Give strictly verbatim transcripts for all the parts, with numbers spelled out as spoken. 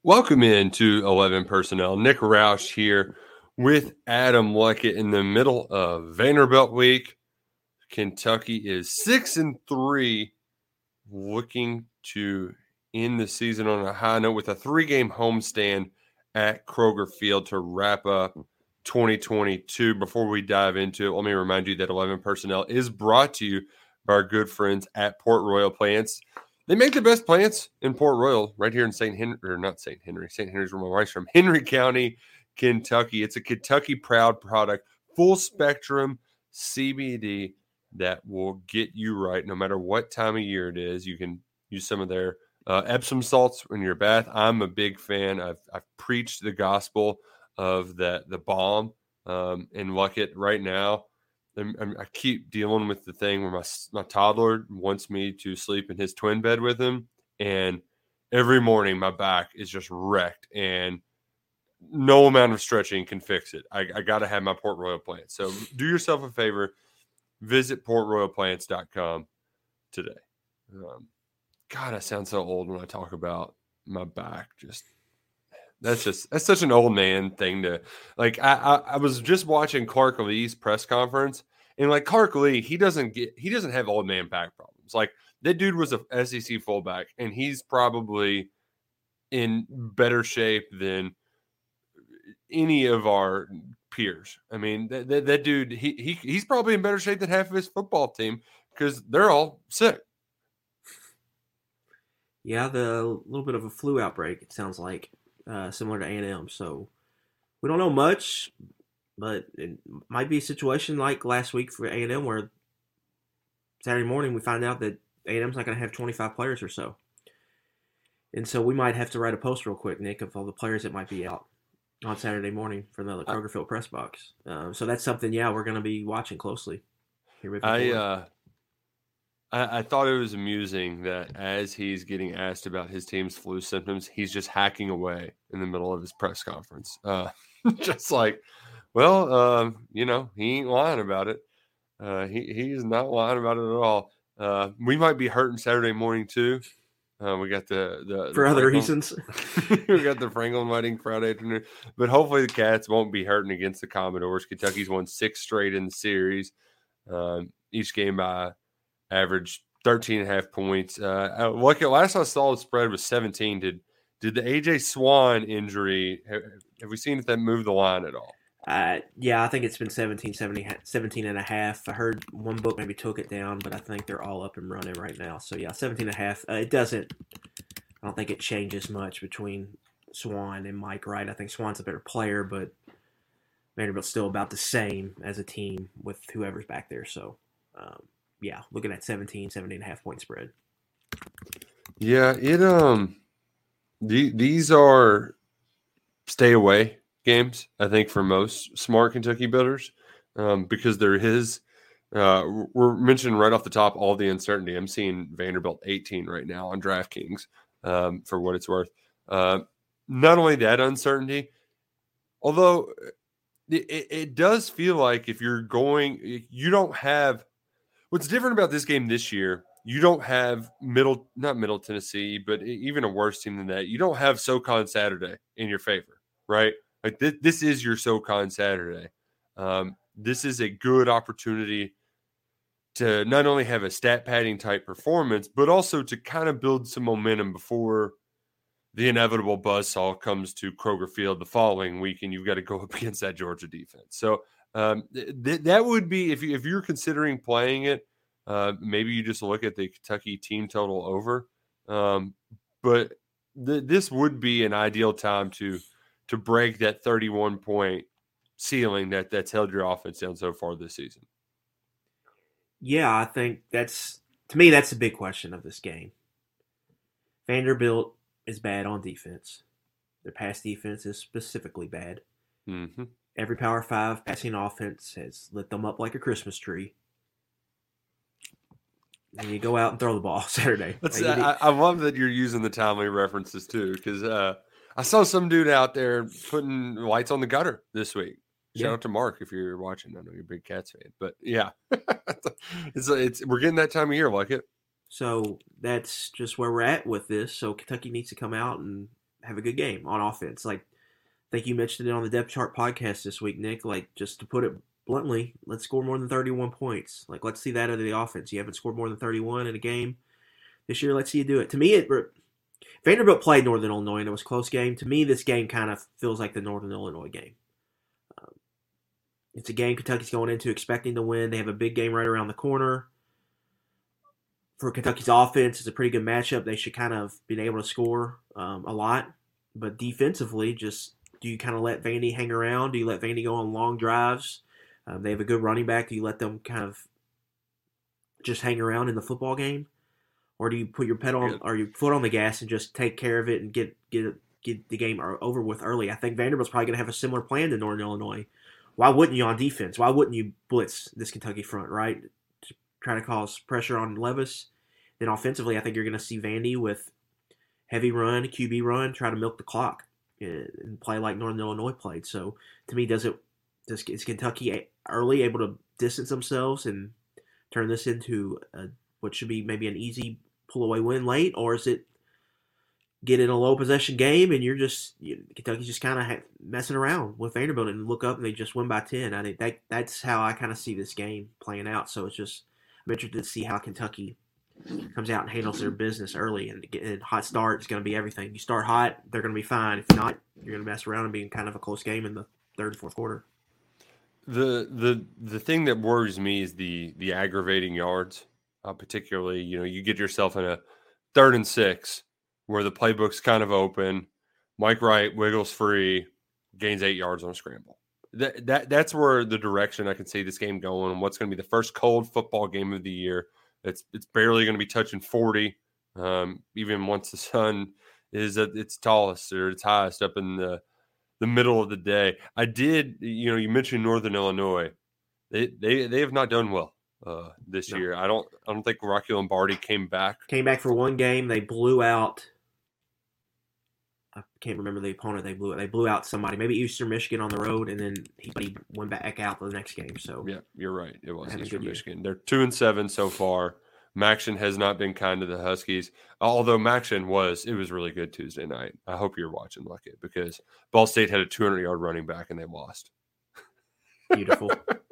Welcome in to eleven Personnel. Nick Roush here with Adam Luckett in the middle of Vanderbilt week. Kentucky is six and three, looking to end the season on a high note with a three-game homestand at Kroger Field to wrap up twenty twenty-two. Before we dive into it, let me remind you that eleven Personnel is brought to you by our good friends at Port Royal Plants. They make the best plants in Port Royal, right here in Saint Henry, or not Saint Henry. Saint Henry's where my wife's from. Henry County, Kentucky. It's a Kentucky proud product, full spectrum C B D that will get you right no matter what time of year it is. You can use some of their uh, Epsom salts in your bath. I'm a big fan. I've I've preached the gospel of the the balm um, and Luckett right now. I'm, I'm, I keep dealing with the thing where my my toddler wants me to sleep in his twin bed with him, and every morning my back is just wrecked, and no amount of stretching can fix it. I, I got to have my Port Royal plants. So do yourself a favor, visit port royal plants dot com today. Um, God, I sound so old when I talk about my back. Just that's just that's such an old man thing to like. I, I I was just watching Clark Lee's press conference, and like Clark Lee, he doesn't get he doesn't have old man back problems. Like that dude was a S E C fullback, and he's probably in better shape than any of our peers. I mean, that, that, that dude, he, he he's probably in better shape than half of his football team because they're all sick. Yeah, the little bit of a flu outbreak, it sounds like, uh, similar to A and M. So we don't know much, but it might be a situation like last week for A and M where Saturday morning we find out that A and M's not going to have twenty-five players or so. And so we might have to write a post real quick, Nick, of all the players that might be out on Saturday morning for the Kroger Field press box. Um, so that's something, yeah, we're going to be watching closely. Here I, uh, I I thought it was amusing that as he's getting asked about his team's flu symptoms, he's just hacking away in the middle of his press conference. Uh, just like, well, um, you know, he ain't lying about it. Uh, he he's not lying about it at all. Uh, we might be hurting Saturday morning too. Uh, we got the the for the other Franklin, reasons. we got the Franklin wedding Friday afternoon, but hopefully the Cats won't be hurting against the Commodores. Kentucky's won six straight in the series. Um, each game by average thirteen and a half points. Uh, look at last I saw the spread was seventeen. Did did the A J Swan injury have, have we seen if that moved the line at all? Uh, yeah, I think it's been seventeen, seventy, seventeen and a half. I heard one book maybe took it down, but I think they're all up and running right now. So, yeah, seventeen and a half. Uh, it doesn't, I don't think it changes much between Swan and Mike Wright. I think Swan's a better player, but Vanderbilt's still about the same as a team with whoever's back there. So, um, yeah, looking at seventeen, seventeen and a half point spread. Yeah, it, um, the, these are stay away games, I think, for most smart Kentucky bettors, um, because there is, uh, we're mentioning right off the top all the uncertainty. I'm seeing Vanderbilt eighteen right now on DraftKings, um, for what it's worth. Uh, not only that uncertainty, although it, it does feel like if you're going, you don't have, what's different about this game this year, you don't have middle, not Middle Tennessee, but even a worse team than that. You don't have SoCon Saturday in your favor, right? Like th- this is your SoCon Saturday. Um, this is a good opportunity to not only have a stat padding type performance, but also to kind of build some momentum before the inevitable buzzsaw comes to Kroger Field the following week, and you've got to go up against that Georgia defense. So um, th- that would be, if, you, if you're considering playing it, uh, maybe you just look at the Kentucky team total over. Um, but th- this would be an ideal time to to break that thirty-one point ceiling that that's held your offense down so far this season. Yeah, I think that's, to me, that's the big question of this game. Vanderbilt is bad on defense. Their pass defense is specifically bad. Mm-hmm. Every Power Five passing offense has lit them up like a Christmas tree. And you go out and throw the ball Saturday. I, I love that you're using the timely references too, because uh, I saw some dude out there putting lights on the gutter this week. Shout yeah. out to Mark if you're watching. I know you're a big Cats fan, but yeah, it's it's we're getting that time of year, like it. So that's just where we're at with this. So Kentucky needs to come out and have a good game on offense. Like I think you mentioned it on the Depth Chart podcast this week, Nick. Like just to put it bluntly, let's score more than thirty-one points. Like let's see that out of the offense. You haven't scored more than thirty-one in a game this year. Let's see you do it. To me, it Vanderbilt played Northern Illinois and it was a close game. To me, this game kind of feels like the Northern Illinois game. Um, it's a game Kentucky's going into expecting to win. They have a big game right around the corner. For Kentucky's offense, it's a pretty good matchup. They should kind of be able to score um, a lot. But defensively, just do you kind of let Vandy hang around? Do you let Vandy go on long drives? Um, they have a good running back. Do you let them kind of just hang around in the football game? Or do you put your pedal on, or your foot on the gas and just take care of it and get get get the game over with early? I think Vanderbilt's probably going to have a similar plan to Northern Illinois. Why wouldn't you on defense? Why wouldn't you blitz this Kentucky front, right? To try to cause pressure on Levis. Then offensively, I think you're going to see Vandy with heavy run, Q B run, try to milk the clock and play like Northern Illinois played. So to me, does it does is Kentucky early able to distance themselves and turn this into a, what should be maybe an easy pull-away win late, or is it get in a low-possession game and you're just you, Kentucky's just kind of ha- messing around with Vanderbilt and look up and they just win by ten? I think that that's how I kind of see this game playing out. So it's just I'm interested to see how Kentucky comes out and handles their business early, and getting a hot start is going to be everything. You start hot, they're going to be fine. If not, you're going to mess around and be kind of a close game in the third and fourth quarter. The the the thing that worries me is the the aggravating yards. Uh, particularly, you know, you get yourself in a third and six where the playbook's kind of open. Mike Wright wiggles free, gains eight yards on a scramble. That that that's where the direction I can see this game going. And what's going to be the first cold football game of the year? It's it's barely going to be touching forty, um, even once the sun is at its tallest or its highest up in the the middle of the day. I did, you know, you mentioned Northern Illinois. They they they have not done well. Uh, this no. year, I don't. I don't think Rocky Lombardi came back. Came back for one game. They blew out. I can't remember the opponent. They blew. They blew out somebody. Maybe Eastern Michigan on the road, and then he, he went back out the next game. So yeah, you're right. It was Eastern Michigan. Year. They're two and seven so far. Maction has not been kind to the Huskies. Although Maction was, it was really good Tuesday night. I hope you're watching like it because Ball State had a two hundred yard running back and they lost. Beautiful.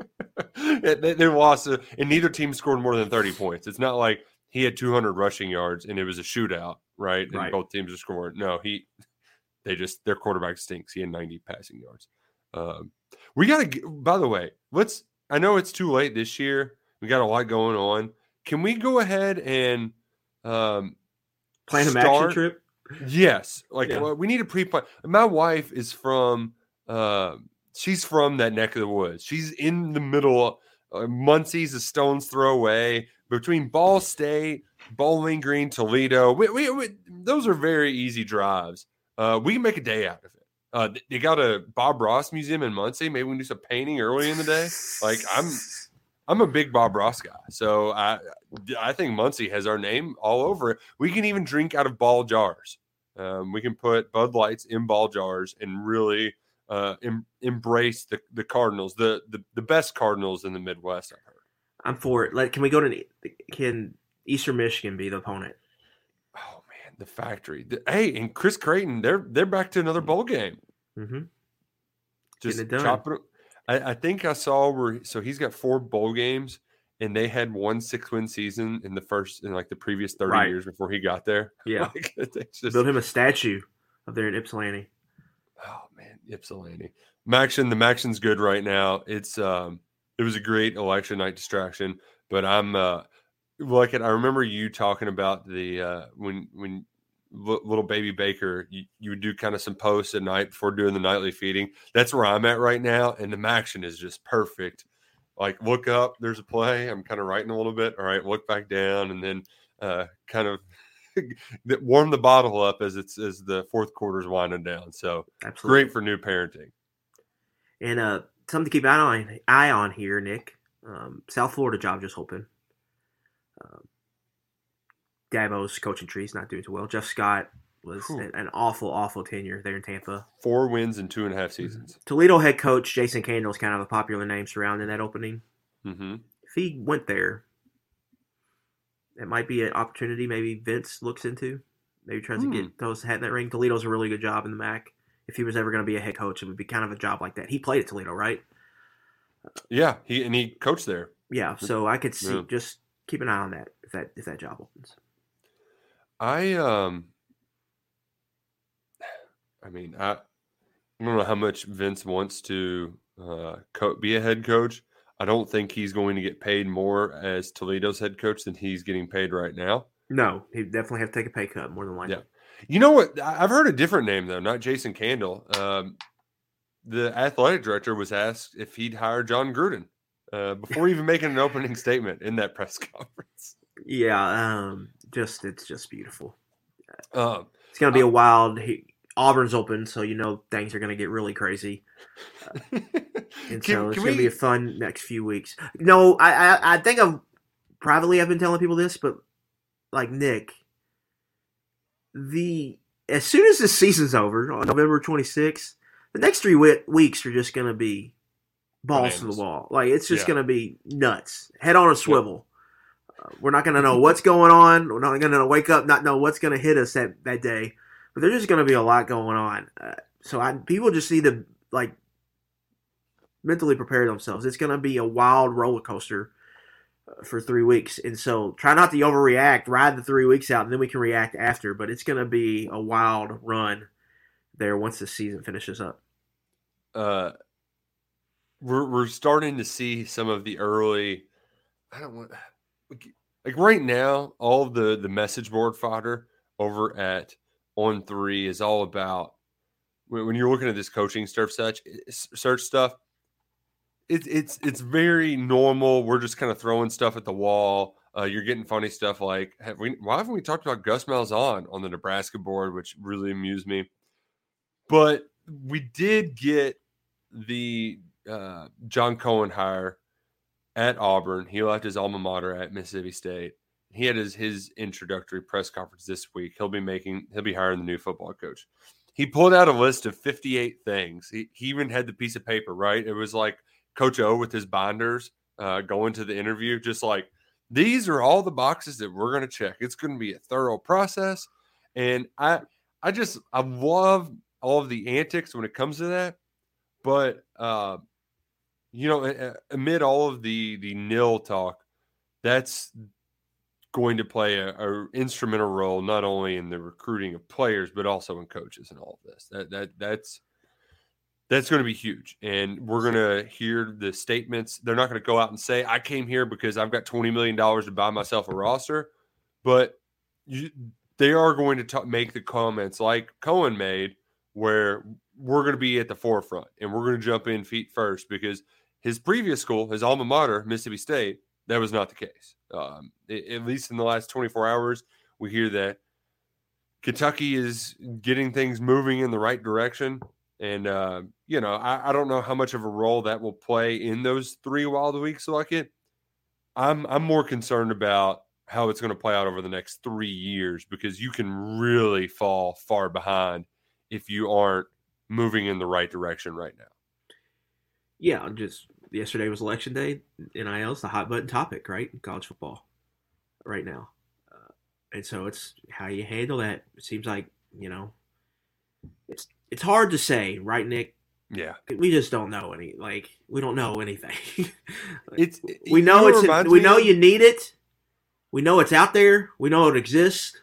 they, they lost, uh, and neither team scored more than thirty points. It's not like he had two hundred rushing yards and it was a shootout, right? And right. both teams are scoring. No, he, they just their quarterback stinks. He had ninety passing yards. Um, we got to. By the way, let's. I know it's too late this year. We got a lot going on. Can we go ahead and um, plan a Maction trip? Yes, like yeah. well, we need a pre-plan. My wife is from. Uh, She's from that neck of the woods. She's in the middle. Uh, Muncie's a stone's throw away between Ball State, Bowling Green, Toledo. We, we, we, those are very easy drives. Uh, we can make a day out of it. Uh, they got a Bob Ross museum in Muncie. Maybe we can do some painting early in the day. Like I'm, I'm a big Bob Ross guy, so I, I think Muncie has our name all over it. We can even drink out of ball jars. Um, we can put Bud Lights in ball jars and really. Uh, em, embrace the, the Cardinals, the, the the best Cardinals in the Midwest. I've heard. I'm for it. Like, can we go to can Eastern Michigan be the opponent? Oh man, the factory. The, hey, and Chris Creighton, they're they're back to another bowl game. Mm-hmm. Just it done. Chop it. I, I think I saw where so he's got four bowl games, and they had one six win season in the first in like the previous thirty right. years before he got there. Yeah, like, just, build him a statue up there in Ypsilanti. Oh man, Ypsilanti. Maction, the Maction's good right now. It's um, it was a great election night distraction, but I'm uh, like it. I remember you talking about the uh, when when l- little baby Baker, you, you would do kind of some posts at night before doing the nightly feeding. That's where I'm at right now, and the Maction is just perfect. Like look up, there's a play. I'm kind of writing a little bit. All right, look back down, and then uh, kind of. that warm the bottle up as it's as the fourth quarter's winding down. So Absolutely. Great for new parenting. And uh, something to keep an eye on, eye on here, Nick. Um, South Florida job just open. Um, Dabo's coaching tree's not doing too well. Jeff Scott was an, an awful, awful tenure there in Tampa. Four wins in two and a half seasons. Toledo head coach Jason Candle is kind of a popular name surrounding that opening. Mm-hmm. If he went there, it might be an opportunity maybe Vince looks into. Maybe tries Hmm. to get those hat in that ring. Toledo's a really good job in the M A C. If he was ever going to be a head coach, it would be kind of a job like that. He played at Toledo, right? Yeah, he and he coached there. Yeah, so I could see Yeah. just keep an eye on that if that if that job opens. I um, I mean, I, I don't know how much Vince wants to uh, co- be a head coach. I don't think he's going to get paid more as Toledo's head coach than he's getting paid right now. No, he'd definitely have to take a pay cut more than likely. Yeah. You know what? I- I've heard a different name, though, not Jason Candle. Um, the athletic director was asked if he'd hire John Gruden uh, before even making an opening statement in that press conference. Yeah, um, just it's just beautiful. Um, It's gonna be a wild. He, Auburn's open, so you know things are gonna get really crazy, uh, and Can- so it's can gonna we- be a fun next few weeks. No, I, I I think I've privately I've been telling people this, but like Nick, the as soon as this season's over on November twenty-sixth, the next three we- weeks are just gonna be balls to Bananas. the wall. Like it's just Yeah. gonna be nuts, head on a swivel. Uh, we're not gonna know what's going on. We're not gonna wake up not know what's gonna hit us that, that day. But there's just gonna be a lot going on. Uh, so I people just need to like mentally prepare themselves. It's gonna be a wild roller coaster uh, for three weeks, and so try not to overreact. Ride the three weeks out, and then we can react after. But it's gonna be a wild run there once the season finishes up. uh, we're we're starting to see some of the early. I don't want like right now. All of the the message board fodder over at On Three is all about when, when you're looking at this coaching search such search stuff. It's it's it's very normal. We're just kind of throwing stuff at the wall. Uh, you're getting funny stuff like, have we, why haven't we talked about Gus Malzahn on the Nebraska board, which really amused me. But we did get the uh, John Cohen hire at Auburn. He left his alma mater at Mississippi State. He had his his introductory press conference this week. He'll be making he'll be hiring the new football coach. He pulled out a list of fifty-eight things. He, he even had the piece of paper, right? It was like Coach O with his binders uh, going to the interview, just like, these are all the boxes that we're going to check. It's going to be a thorough process. And I I just, I love all of the antics when it comes to that. But, uh, you know, amid all of the the nil talk, that's going to play a, a instrumental role not only in the recruiting of players but also in coaches and all of this. That that that's that's going to be huge, and we're going to hear the statements. They're not going to go out and say, "I came here because I've got twenty million dollars to buy myself a roster," but you, they are going to talk, make the comments like Cohen made, where we're going to be at the forefront and we're going to jump in feet first, because his previous school, his alma mater, Mississippi State, that was not the case. Um, at least in the last twenty-four hours, we hear that Kentucky is getting things moving in the right direction. And, uh, you know, I, I don't know how much of a role that will play in those three wild weeks like it. I'm, I'm more concerned about how it's going to play out over the next three years, because you can really fall far behind if you aren't moving in the right direction right now. Yeah, just yesterday was election day. N I L is the hot button topic, right? In college football right now. Uh, and so it's how you handle that. It seems like, you know, it's it's hard to say, right, Nick? Yeah. We just don't know any. Like, we don't know anything. It's we know you it's we know you need it. We know it's out there. We know it exists.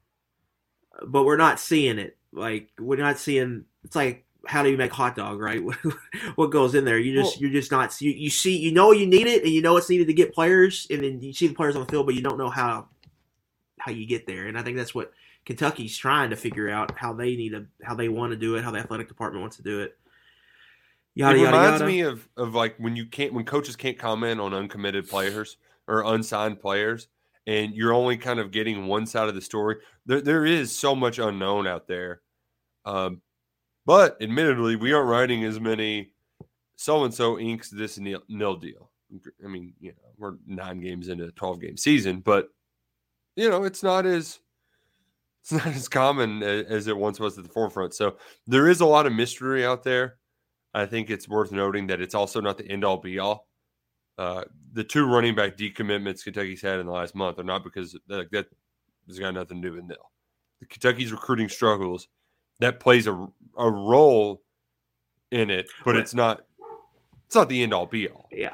But we're not seeing it. Like, we're not seeing. It's like, how do you make hot dog, right? What goes in there? You just Well, you're just not. You, you see, you know you need it, and you know it's needed to get players, and then you see the players on the field, but you don't know how how you get there. And I think that's what Kentucky's trying to figure out, how they need to, how they want to do it, how the athletic department wants to do it. Yada it yada reminds yada. me of of like when you can't when coaches can't comment on uncommitted players or unsigned players, and you're only kind of getting one side of the story. There there is so much unknown out there. Um, but admittedly, we aren't writing as many so and so inks this nil, nil deal. I mean, you know, we're nine games into a twelve game season, but you know, it's not as it's not as common as, as it once was at the forefront. So there is a lot of mystery out there. I think it's worth noting that it's also not the end all be all. Uh, the two running back decommitments Kentucky's had in the last month are not because that, that has got nothing to do with nil. Kentucky's recruiting struggles, that plays a, a role in it, but Well, it's not it's not the end all be all. Yeah.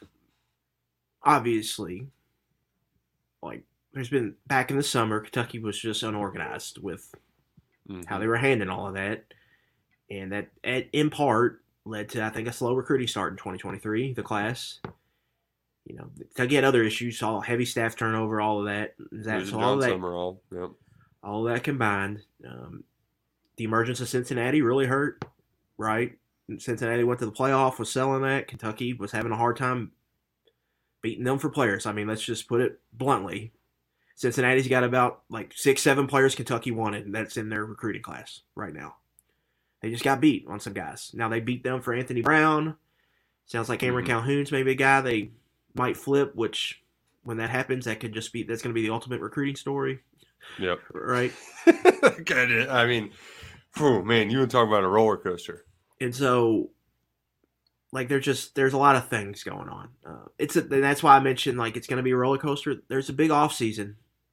Obviously, like there's been back in the summer, Kentucky was just unorganized with Mm-hmm. how they were handling all of that, and that at, in part led to I think a slow recruiting start in twenty twenty-three. The class, you know, Kentucky had other issues, all heavy staff turnover, all of that. that so all of that, Summerall, yep. all of that combined, um, the emergence of Cincinnati really hurt, right? Cincinnati went to the playoff, was selling that. Kentucky was having a hard time beating them for players. I mean, let's just put it bluntly. Cincinnati's got about like six, seven players Kentucky wanted, and that's in their recruiting class right now. They just got beat on some guys. Now they beat them for Anthony Brown. Sounds like Cameron mm-hmm. Calhoun's maybe a guy they might flip, which when that happens, that could just be that's going to be the ultimate recruiting story. Yep. Right? I mean, whew, man, you would talk about a roller coaster. And so, like, there's just there's a lot of things going on. Uh, it's a, and that's why I mentioned like it's going to be a roller coaster. There's a big off season.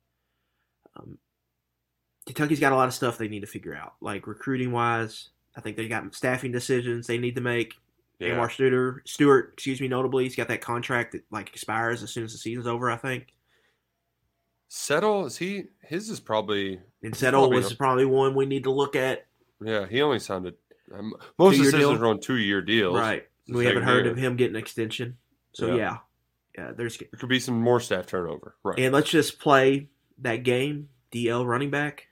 Um, Kentucky's got a lot of stuff they need to figure out, like recruiting wise. I think they got staffing decisions they need to make. Yeah. Amar Stewart, Stewart, excuse me, notably, he's got that contract that like expires as soon as the season's over. I think. Settle is he? His is probably. And Settle probably was probably one we need to look at. Yeah, he only sounded. Um, most decisions are on two-year deals, right? We haven't heard year. of him getting an extension, so yeah. yeah, yeah. There's there could be some more staff turnover, right? And let's just play that game. D L running back.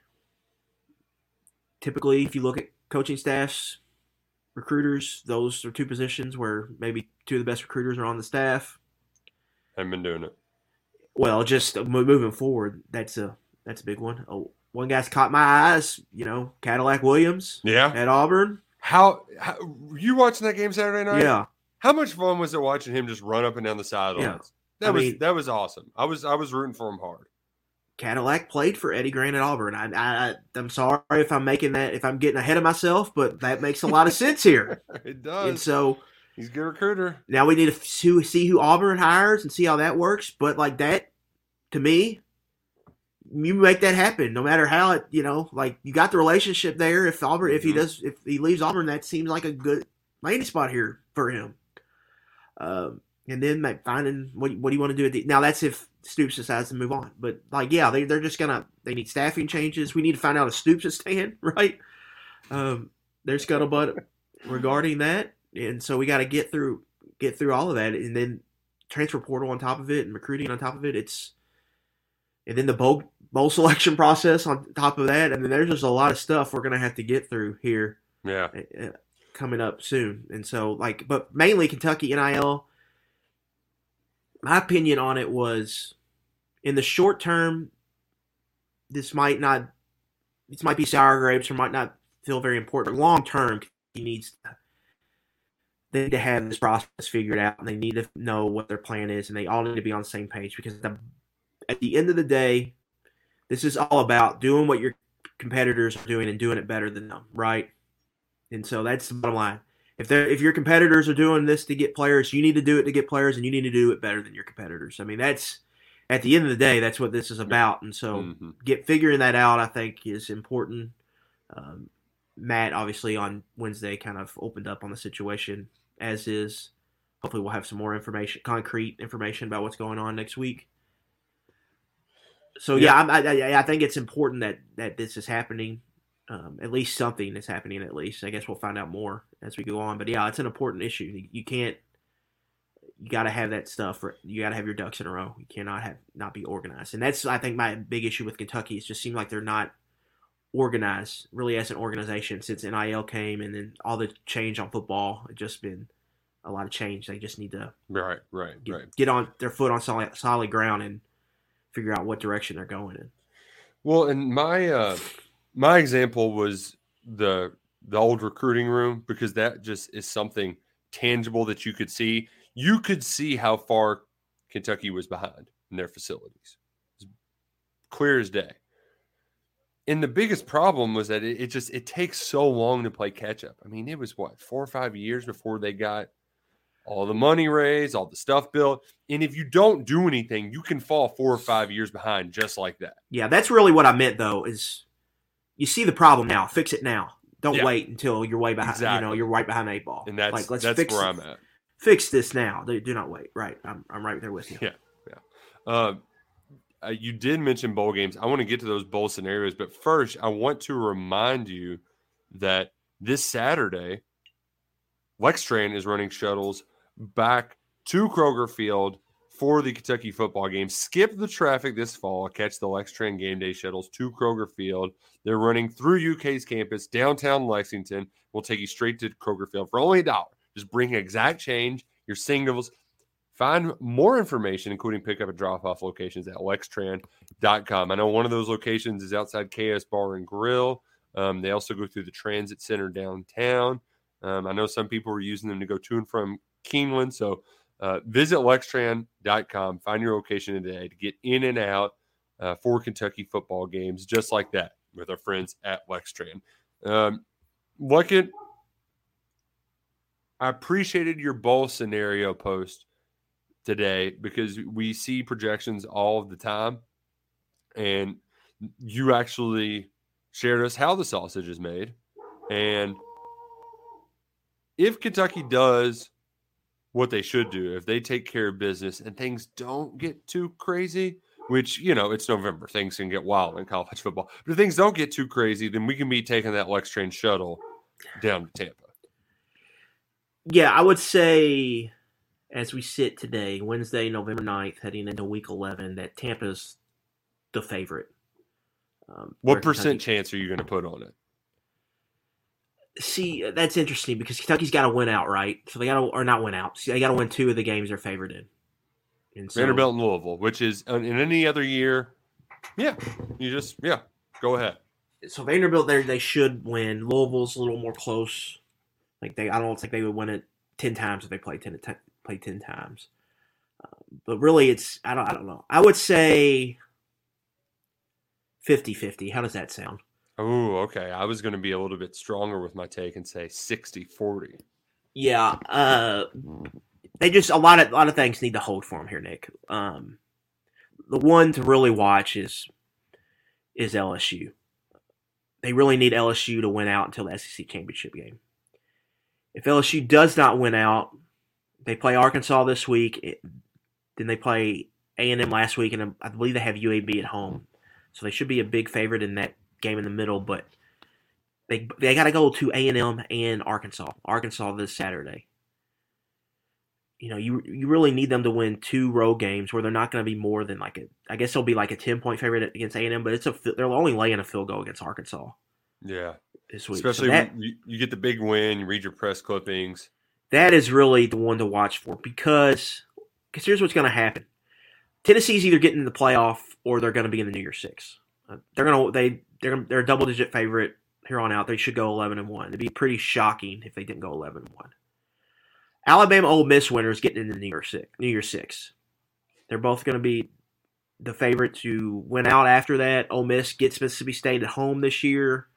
Typically, if you look at coaching staffs, recruiters, those are two positions where maybe two of the best recruiters are on the staff. Haven't been doing it. Well, just moving forward, that's a that's a big one. Oh, one guy's caught my eyes. You know, Cadillac Williams. Yeah, at Auburn. How, how you watching that game Saturday night? Yeah. How much fun was it watching him just run up and down the sidelines? Yeah. That I was mean, that was awesome. I was I was rooting for him hard. Cadillac played for Eddie Grant at Auburn. I, I I'm sorry if I'm making that if I'm getting ahead of myself, but that makes a lot of sense here. It does. And so he's a good recruiter. Now we need to see who Auburn hires and see how that works. But like that, to me, you make that happen no matter how it, you know, like you got the relationship there. If Auburn, mm-hmm. if he does, if he leaves Auburn, that seems like a good landing spot here for him. Um, and then like, finding what what do you want to do at the, now that's if Stoops decides to move on. But like, yeah, they they're just gonna they need staffing changes. We need to find out if Stoops is staying, right? Um, there's scuttlebutt regarding that, and so we got to get through get through all of that, and then transfer portal on top of it, and recruiting on top of it. It's and then the bowl bowl selection process on top of that. I mean, there's just a lot of stuff we're gonna have to get through here. Yeah, uh, coming up soon, and so like, but mainly Kentucky N I L. My opinion on it was, in the short term, this might not, this might be sour grapes or might not feel very important. But long term, he needs they need to have this process figured out, and they need to know what their plan is, and they all need to be on the same page because the, at the end of the day, this is all about doing what your competitors are doing and doing it better than them, right? And so that's the bottom line. If they if your competitors are doing this to get players, you need to do it to get players, and you need to do it better than your competitors. I mean, that's at the end of the day, that's what this is about. And so, mm-hmm. get figuring that out, I think, is important. Um, Matt, obviously, on Wednesday, kind of opened up on the situation, as is. Hopefully, we'll have some more information, concrete information about what's going on next week. So, yeah, yeah I, I, I think it's important that that this is happening. Um, at least something is happening. At least I guess we'll find out more as we go on. But yeah, it's an important issue. You can't. You got to have that stuff. For, you got to have your ducks in a row. You cannot have not be organized. And that's I think my big issue with Kentucky. It just seems like they're not organized really as an organization since N I L came, and then all the change on football. It's just been a lot of change. They just need to right, right, get, right. get on their foot on solid solid ground and figure out what direction they're going in. Well, and my. Uh... My example was the the old recruiting room because that just is something tangible that you could see. You could see how far Kentucky was behind in their facilities. It's clear as day. And the biggest problem was that it, it just it takes so long to play catch up. I mean, it was what, four or five years before they got all the money raised, all the stuff built. And if you don't do anything, you can fall four or five years behind just like that. Yeah, that's really what I meant though, is you see the problem now. Fix it now. Don't Yeah. wait until you're way behind. Exactly. You know, you're right behind the eight ball. And that's like, let's that's fix where it. I'm at. Fix this now. Do, do not wait. Right. I'm I'm right there with you. Yeah. Yeah. Uh, uh, you did mention bowl games. I want to get to those bowl scenarios, but first, I want to remind you that this Saturday, LexTran is running shuttles back to Kroger Field for the Kentucky football game. Skip the traffic this fall. Catch the LexTran game day shuttles to Kroger Field. They're running through U K's campus, downtown Lexington. We'll take you straight to Kroger Field for only a dollar. Just bring exact change, your singles. Find more information, including pickup and drop-off locations at lextran dot com. I know one of those locations is outside K S Bar and Grill. Um, they also go through the Transit Center downtown. Um, I know some people are using them to go to and from Keeneland. So uh, visit lextran dot com. Find your location today to get in and out uh, for Kentucky football games, just like that with our friends at LexTran. Um, look at, I appreciated your bowl scenario post today because we see projections all of the time, and you actually shared us how the sausage is made. And if Kentucky does what they should do, if they take care of business and things don't get too crazy, which, you know, it's November, things can get wild in college football, but if things don't get too crazy, then we can be taking that LexTran shuttle down to Tampa. Yeah, I would say, as we sit today, Wednesday, November ninth, heading into week eleven, that Tampa's the favorite. Um, what percent Kentucky... chance are you going to put on it? See, that's interesting because Kentucky's got to win out, right? So they got to, or not win out. See, they got to win two of the games they're favored in. And so, Vanderbilt and Louisville, which is in any other year, yeah, you just, yeah, go ahead. So Vanderbilt, they they should win. Louisville's a little more close. Like they, I don't think they would win it ten times if they played ten, ten play ten times. Um, but really, it's I don't I don't know. I would say fifty-fifty. How does that sound? Oh, okay. I was going to be a little bit stronger with my take and say sixty forty. Yeah, uh, they just a lot of a lot of things need to hold for them here, Nick. Um, the one to really watch is is L S U. They really need L S U to win out until the S E C championship game. If L S U does not win out, they play Arkansas this week. It, then they play A and M last week, and I believe they have U A B at home. So they should be a big favorite in that game in the middle. But they they got to go to A and M and Arkansas. Arkansas this Saturday. You know, you you really need them to win two road games where they're not going to be more than like a. I guess they'll be like a ten point favorite against A and M, but it's a they're only laying a field goal against Arkansas. Yeah. This week. Especially so that, when you, you get the big win, you read your press clippings. That is really the one to watch for because because here's what's going to happen. Tennessee's either getting in the playoff or they're going to be in the New Year's Six. Uh, they're going to they they're they're a double digit favorite here on out. They should go eleven and one. It'd be pretty shocking if they didn't go eleven and one. Alabama Ole Miss winners getting in the New Year's Six. New Year's Six. They're both going to be the favorite to win out after that. Ole Miss gets Mississippi State at home this year.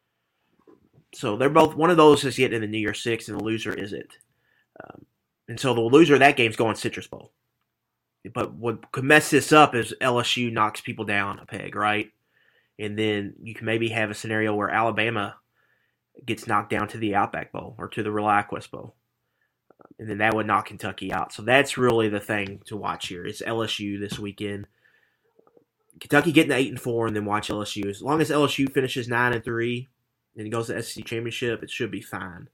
So they're both, one of those is getting in the New Year's Six, and the loser isn't. Um, and so the loser of that game is going Citrus Bowl. But what could mess this up is L S U knocks people down a peg, right? And then you can maybe have a scenario where Alabama gets knocked down to the Outback Bowl or to the ReliaQuest Bowl. And then that would knock Kentucky out. So that's really the thing to watch here. It's L S U this weekend. Kentucky getting eight and four, and then watch L S U. As long as L S U finishes nine and three, and it goes to the S E C championship, it should be fine.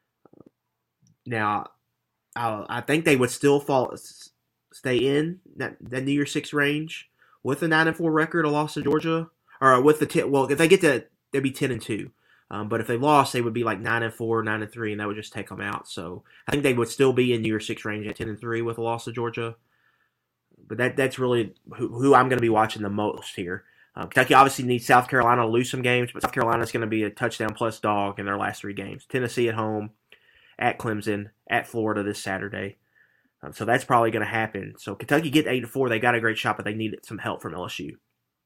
Now, I, I think they would still fall, stay in that, that New Year's Six range with a nine and four record, a loss to Georgia, or with the ten, well, if they get to, they'd be ten and two. Um, but if they lost, they would be like nine and four, nine and three, and that would just take them out. So I think they would still be in New Year's Six range at ten and three with a loss to Georgia. But that that's really who, who I'm going to be watching the most here. Um, Kentucky obviously needs South Carolina to lose some games, but South Carolina is going to be a touchdown plus dog in their last three games. Tennessee at home, at Clemson, at Florida this Saturday. Um, so that's probably going to happen. So Kentucky get eight and four. They got a great shot, but they need some help from L S U.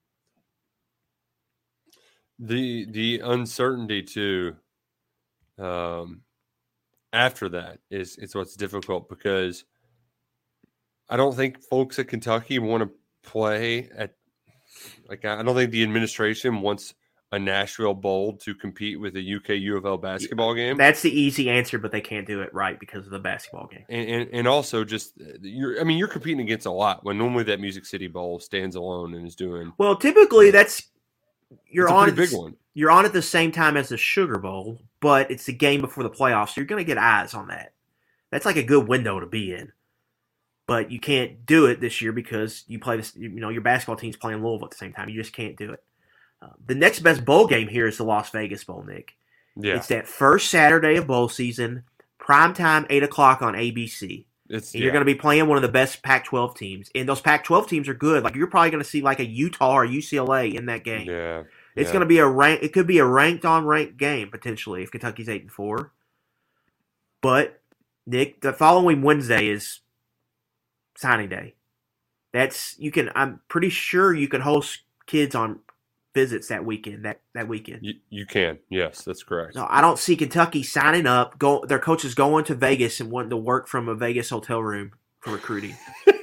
The the uncertainty too. Um, after that is it's what's difficult because I don't think folks at Kentucky want to play at. Like, I don't think the administration wants a Nashville Bowl to compete with a U K U of L basketball game. That's the easy answer, but they can't do it right because of the basketball game. And, and, and also just you're I mean you're competing against a lot when normally that Music City Bowl stands alone and is doing well. Typically, that's you're it's a on pretty big one. You're on at the same time as the Sugar Bowl, but it's the game before the playoffs, so you're going to get eyes on that. That's like a good window to be in. But you can't do it this year because you play this. You know your basketball team's playing Louisville at the same time. You just can't do it. Uh, the next best bowl game here is the Las Vegas Bowl, Nick. Yeah. It's that first Saturday of bowl season, primetime, eight o'clock on A B C. It's, and yeah. you're going to be playing one of the best Pac twelve teams. And those Pac twelve teams are good. Like you're probably going to see like a Utah or U C L A in that game. Yeah. It's yeah. going to be a rank. It could be a ranked on ranked game potentially if Kentucky's eight and four. But Nick, the following Wednesday is signing day. That's you can. I'm pretty sure you can host kids on visits that weekend. That that weekend. You, you can. Yes, that's correct. No, I don't see Kentucky signing up. Go. Their coaches going to Vegas and wanting to work from a Vegas hotel room for recruiting.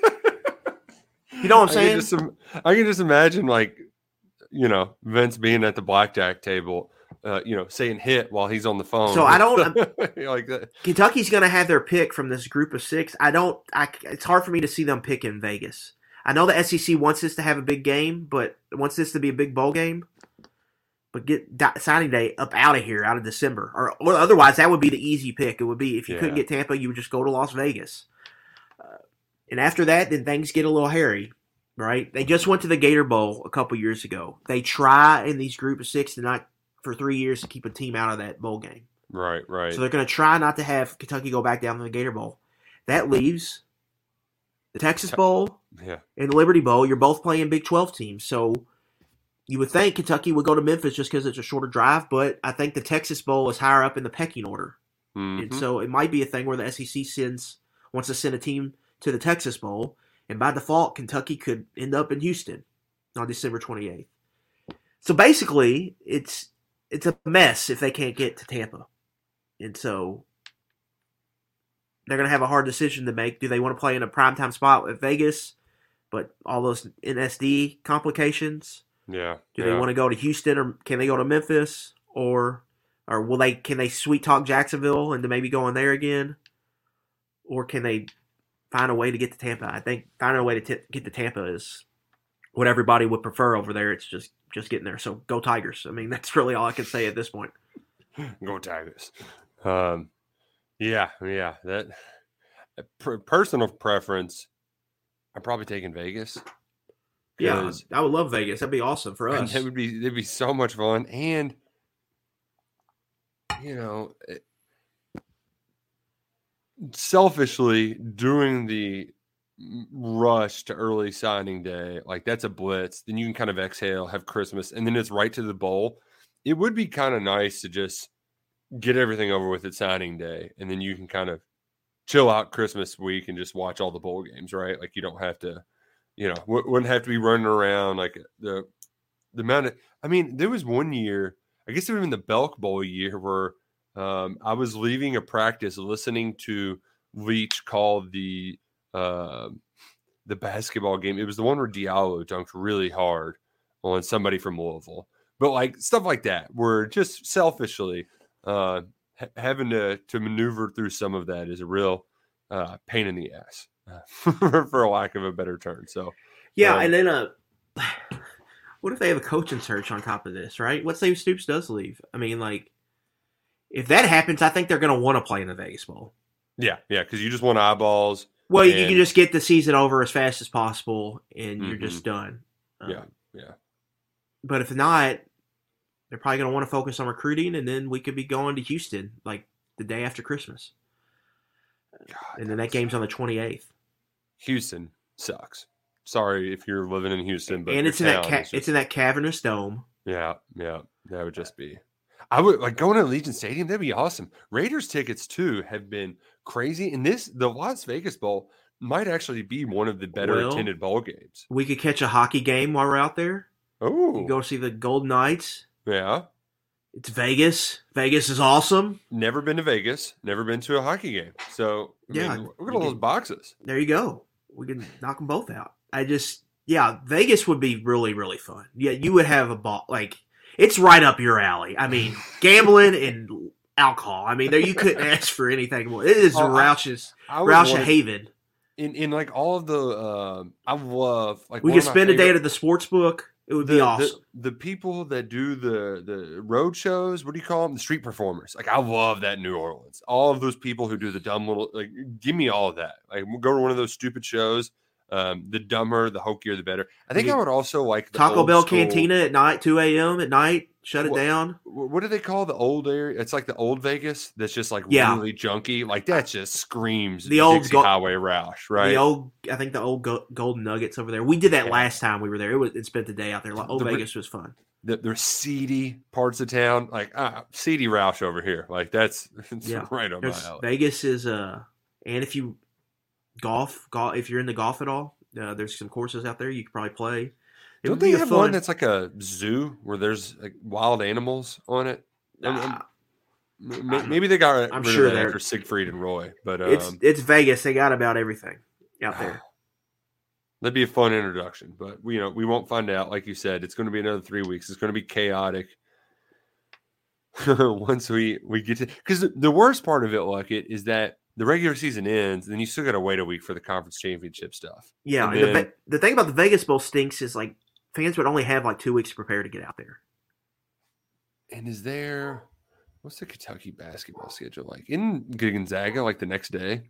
You know what I'm saying? I can just, I can just imagine like. You know, Vince being at the blackjack table, uh, you know, saying hit while he's on the phone. So I don't like that. Kentucky's going to have their pick from this group of six. I don't. I, it's hard for me to see them pick in Vegas. I know the S E C wants this to have a big game, but wants this to be a big bowl game. But get signing day up out of here, out of December, or, or otherwise that would be the easy pick. It would be if you yeah. couldn't get Tampa, you would just go to Las Vegas. Uh, and after that, then things get a little hairy. Right? They just went to the Gator Bowl a couple years ago. They try in these group of six to not for three years to keep a team out of that bowl game. Right, right. So they're going to try not to have Kentucky go back down to the Gator Bowl. That leaves the Texas Bowl yeah. and the Liberty Bowl. You're both playing Big twelve teams. So you would think Kentucky would go to Memphis just because it's a shorter drive, but I think the Texas Bowl is higher up in the pecking order. Mm-hmm. And so it might be a thing where the S E C sends wants to send a team to the Texas Bowl. And by default, Kentucky could end up in Houston on December twenty-eighth. So basically, it's it's a mess if they can't get to Tampa. And so they're going to have a hard decision to make. Do they want to play in a primetime spot with Vegas, but all those N S D complications? Yeah. Do yeah. they want to go to Houston, or can they go to Memphis? Or or will they can they sweet talk Jacksonville into maybe going there again? Or can they find a way to get to Tampa? I think finding a way to t- get to Tampa is what everybody would prefer over there. It's just, just getting there. So go Tigers. I mean, that's really all I can say at this point. Go Tigers. Um, yeah, yeah. That per, personal preference. I'm probably taking Vegas. Yeah, I would love Vegas. That'd be awesome for us. It would be. It'd be so much fun, and you know. It, selfishly during the rush to early signing day, like that's a blitz, then you can kind of exhale, have Christmas, and then it's right to the bowl. It would be kind of nice to just get everything over with at signing day, and then you can kind of chill out Christmas week and just watch all the bowl games, right? Like you don't have to, you know, w- wouldn't have to be running around like the the amount of. I mean, there was one year, I guess it was in the Belk Bowl year where Um, I was leaving a practice listening to Leach call the uh, the basketball game. It was the one where Diallo dunked really hard on somebody from Louisville. But like stuff like that, where just selfishly uh, ha- having to, to maneuver through some of that is a real uh, pain in the ass, uh, for a lack of a better term. So yeah, um, and then uh, what if they have a coaching search on top of this, right? Let's say Stoops does leave. I mean, like, if that happens, I think they're going to want to play in the Vegas Bowl. Yeah, yeah, because you just want eyeballs. Well, and, you can just get the season over as fast as possible, and you're mm-hmm. just done. Um, Yeah, yeah. But if not, they're probably going to want to focus on recruiting, and then we could be going to Houston like the day after Christmas. God, and then that game's on the twenty-eighth. Houston sucks. Sorry if you're living in Houston, but and it's in that ca- just, it's in that cavernous dome. Yeah, yeah, that would just be. I would like going to Allegiant Stadium. That'd be awesome. Raiders tickets too have been crazy, and this the Las Vegas Bowl might actually be one of the better well, attended bowl games. We could catch a hockey game while we're out there. Oh, go see the Golden Knights. Yeah, it's Vegas. Vegas is awesome. Never been to Vegas. Never been to a hockey game. So I yeah, mean, look at all those boxes. There you go. We can knock them both out. I just yeah, Vegas would be really really fun. Yeah, you would have a ball like. it's right up your alley. I mean, gambling and alcohol. I mean, there you couldn't ask for anything more. It is Oh, Roush's I would Roush wanna- Haven. In in like all of the, uh, I love like We one could of my spend a day favorite- at the sports book. It would the, be awesome. The, the people that do the the road shows, what do you call them? The street performers. Like I love that in New Orleans. All of those people who do the dumb little like, give me all of that. Like we'll go to one of those stupid shows. Um, the dumber, the hokier, the better. I think You- I would also like the Taco old Bell school- Cantina at night, two a.m. at night. Shut it What- down. wh- What do they call the old area? It's like the old Vegas. That's just like Yeah. really junky. Like that just screams The old Dixie go- Highway Roush, right? The old, I think the old go- Golden Nuggets over there. We did that Yeah. last time we were there. It was, it spent the day out there. Like, old The re- Vegas was fun. the, the seedy parts of town, like ah, seedy Roush over here. Like that's it's Yeah. right on my There's- alley. Vegas is uh, and if you golf, golf, if you're into golf at all, uh, there's some courses out there you could probably play. It Don't would they be a have fun. one that's like a zoo where there's like wild animals on it? I'm- I'm- Nah, M- I'm- Maybe they got I'm rid sure of that they're- after Siegfried and Roy, but it's um, it's Vegas. They got about everything out there. that'd be a fun introduction. But we, you know, we won't find out. Like you said, it's going to be another three weeks. It's going to be chaotic. Once we we get to, because the, the worst part of it, like it, is that the regular season ends, and then you still got to wait a week for the conference championship stuff. Yeah, And and the, then- Ve- the thing about the Vegas Bowl stinks is like fans would only have like two weeks to prepare to get out there. And is there what's the Kentucky basketball schedule like? In Gonzaga, like the next day?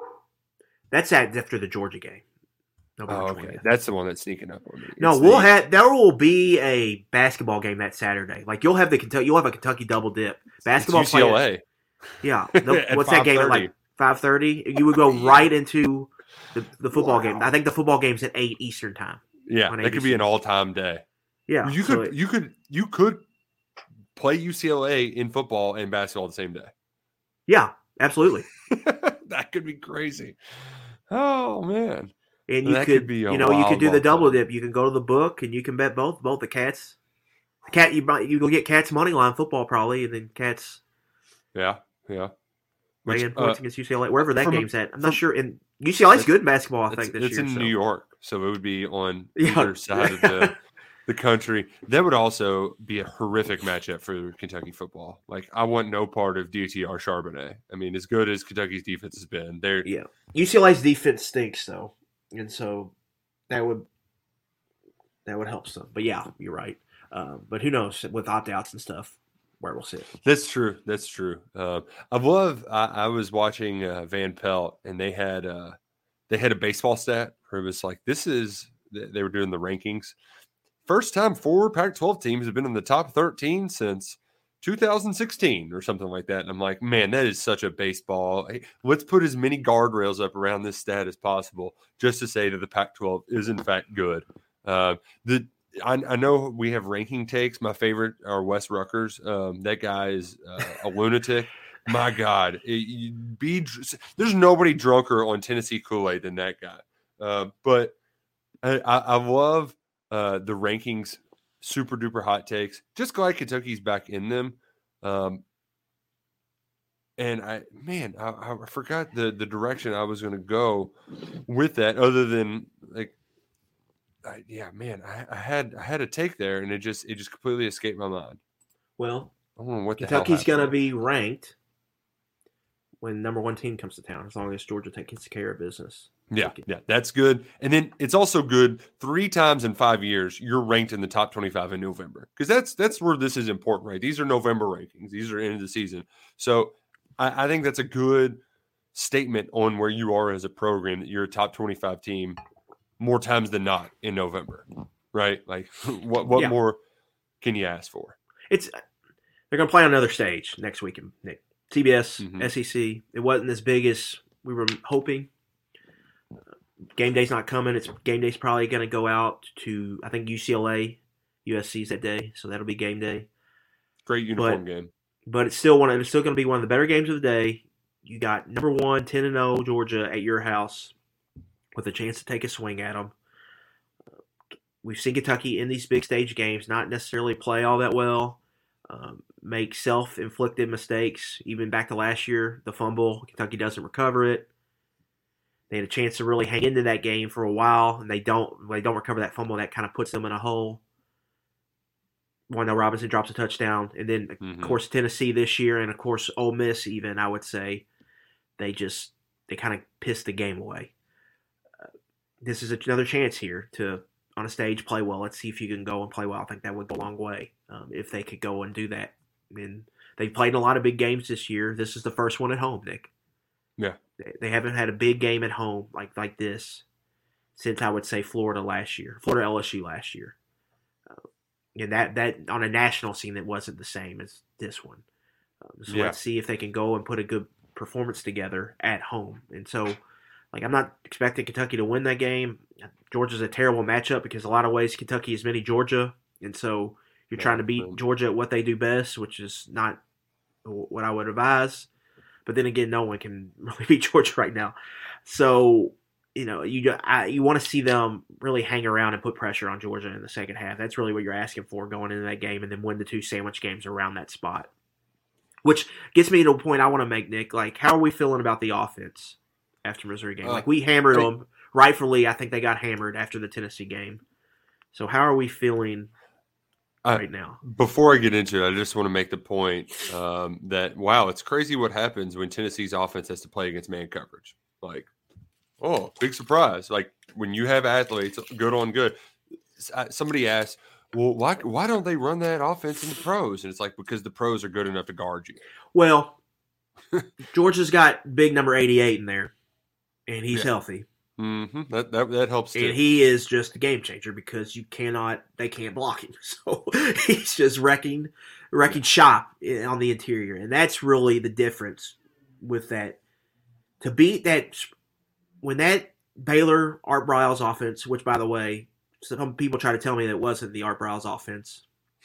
That's at, after the Georgia game. November Oh, okay. twentieth. That's the one that's sneaking up on me. No, It's we'll the- have there will be a basketball game that Saturday. Like you'll have the Kentucky, you'll have a Kentucky double dip basketball. it's U C L A. players- Yeah, the- At what's that game at five thirty. like five thirty? You would go right into the, the football game. Wow. I think the football game's at eight Eastern time. Yeah, on that could be A B C. an all-time day. Yeah, you so could it- you could you could play U C L A in football and basketball the same day. yeah, absolutely. That could be crazy. Oh man. And you That could, could be a you know, you could wild, do the wild double time. dip. You can go to the book and you can bet both, both the Cats. Cat, you might you go get Cats money line football probably, and then Cats Yeah, yeah. Which, laying uh, points against U C L A, wherever that from- game's at. I'm from- not sure. And U C L A's It's- good in basketball, I it's think this it's year. in so. New York, so it would be on Yeah. either side of the the country. That would also be a horrific matchup for Kentucky football. Like I want no part of D T R Charbonnet. I mean, as good as Kentucky's defense has been, they're Yeah, U C L A's defense stinks though, and so that would that would help some. But yeah, you're right. Um, but who knows with opt outs and stuff where we'll sit. That's true. That's true. Um, I love. I, I was watching uh, Van Pelt, and they had uh, they had a baseball stat where it was like, "This is." They were doing the rankings. First time four Pac twelve teams have been in the top thirteen since two thousand sixteen or something like that. And I'm like, man, that is such a baseball. Hey, let's put as many guardrails up around this stat as possible, just to say that the Pac twelve is in fact good. Uh, the I, I know we have ranking takes. My favorite are Wes Ruckers. Um, that guy is uh, a lunatic. My God, it, you be there's nobody drunker on Tennessee Kool-Aid than that guy. Uh, but I, I, I love uh, the rankings, super duper hot takes. Just glad Kentucky's back in them. Um, and I, man, I, I forgot the the direction I was going to go with that. Other than like. I, yeah, man, I, I had I had a take there, and it just it just completely escaped my mind. Well, I don't know what the Kentucky's hell going to happened. be ranked when number one team comes to town, as long as Georgia takes care of business. Yeah, yeah, that's good. And then it's also good three times in five years you're ranked in the top twenty-five in November, because that's that's where this is important, right? These are November rankings. These are end of the season. So I, I think that's a good statement on where you are as a program, that you're a top twenty-five team more times than not in November, right? Like what what Yeah. more can you ask for? It's they're going to play on another stage next week, Nick. C B S, Mhm. S E C. It wasn't as big as we were hoping. Game day's not coming. It's game day's probably going to go out to I think U C L A, U S C's that day, so that'll be game day. Great uniform But- game. But it's still one. It's still going to be one of the better games of the day. You got number one, ten and zero Georgia at your house, with a chance to take a swing at them. We've seen Kentucky in these big stage games not necessarily play all that well, um, make self-inflicted mistakes. Even back to last year, the fumble, Kentucky doesn't recover it. They had a chance to really hang into that game for a while, and they don't. They don't recover that fumble. That kind of puts them in a hole. Wandale Robinson drops a touchdown, and then of Mm-hmm. course Tennessee this year, and of course Ole Miss. Even I would say they just they kind of pissed the game away. Uh, this is another chance here to on a stage play well. Let's see if you can go and play well. I think that would go a long way um, if they could go and do that. And they've played in a lot of big games this year. This is the first one at home, Nick. Yeah, they, they haven't had a big game at home like like this since I would say Florida last year, Florida L S U last year. And that, that on a national scene, it wasn't the same as this one. Um, so yeah. let's see if they can go and put a good performance together at home. And so, like, I'm not expecting Kentucky to win that game. Georgia's a terrible matchup because a lot of ways Kentucky is mini Georgia. And so you're Yeah, trying to beat um, Georgia at what they do best, which is not what I would advise. But then again, no one can really beat Georgia right now. So, you know, you I, you want to see them really hang around and put pressure on Georgia in the second half. That's really what you're asking for going into that game, and then win the two sandwich games around that spot. Which gets me to a point I want to make, Nick. Like, how are we feeling about the offense after Missouri game? Uh, like, we hammered I- them. Rightfully, I think they got hammered after the Tennessee game. So how are we feeling I- right now? Before I get into it, I just want to make the point um, that, wow, it's crazy what happens when Tennessee's offense has to play against man coverage. Like, oh, big surprise. Like, when you have athletes, good on good. S- uh, Somebody asked, well, why, why don't they run that offense in the pros? And it's like, because the pros are good enough to guard you. Well, Georgia's got big number eighty-eight in there, and he's Yeah. healthy. Mm-hmm. That, that, that helps too. And he is just a game changer because you cannot, they can't block him. So he's just wrecking, wrecking shop on the interior. And that's really the difference with that. To beat that, when that Baylor Art Briles offense, which by the way, some people try to tell me that it wasn't the Art Briles offense.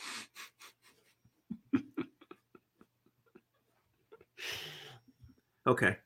Okay.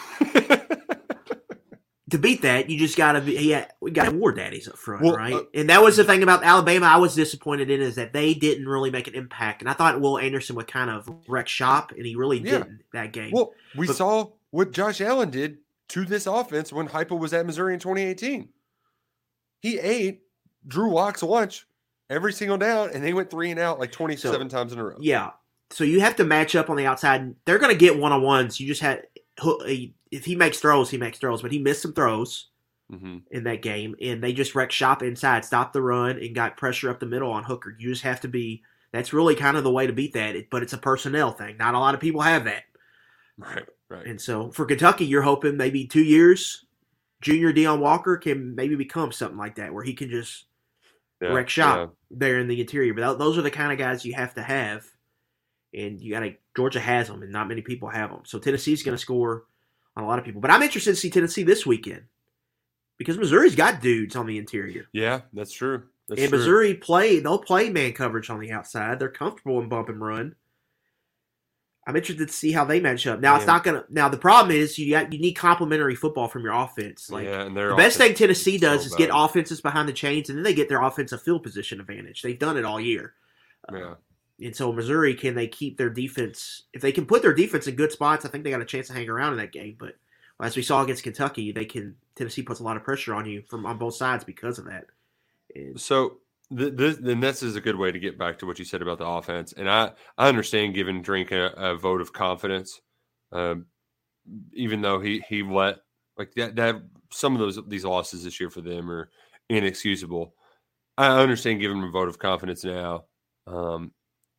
To beat that, you just got to be. Yeah, we got war daddies up front, Well, right? uh, and that was the thing about Alabama. I was disappointed in is that they didn't really make an impact, and I thought Will Anderson would kind of wreck shop, and he really Yeah. didn't that game. Well, we But- saw what Josh Allen did to this offense when Heupel was at Missouri in twenty eighteen. He ate Drew Lock's lunch every single down, and they went three and out like twenty-seven times in a row. Yeah, so you have to match up on the outside. They're going to get one on ones. You just had if he makes throws, he makes throws, but he missed some throws Mm-hmm. in that game, and they just wrecked shop inside, stopped the run, and got pressure up the middle on Hooker. You just have to be. That's really kind of the way to beat that, but it's a personnel thing. Not a lot of people have that. Right, right. And so for Kentucky, you're hoping maybe two years, junior Deion Walker can maybe become something like that, where he can just Yeah, wreck shop there in the interior. But those are the kind of guys you have to have, and you got to. Georgia has them, and not many people have them. So Tennessee's going to score on a lot of people. But I'm interested to see Tennessee this weekend because Missouri's got dudes on the interior. Yeah, that's true. That's and true. Missouri play, they'll play man coverage on the outside. They're comfortable in bump and run. I'm interested to see how they match up. Now Yeah. it's not gonna. Now the problem is you got you need complementary football from your offense. Like yeah, and their the best thing offense Tennessee is does so is get bad. offenses behind the chains, and then they get their offensive field position advantage. They've done it all year. Yeah, And so Missouri, can they keep their defense? If they can put their defense in good spots, I think they got a chance to hang around in that game. But as we saw against Kentucky, they can Tennessee puts a lot of pressure on you from on both sides because of that. And So th- this then this is a good way to get back to what you said about the offense, and I I understand giving Drink a, a vote of confidence, um, even though he he let like that that some of those these losses this year for them are inexcusable. I understand giving him a vote of confidence now. Um,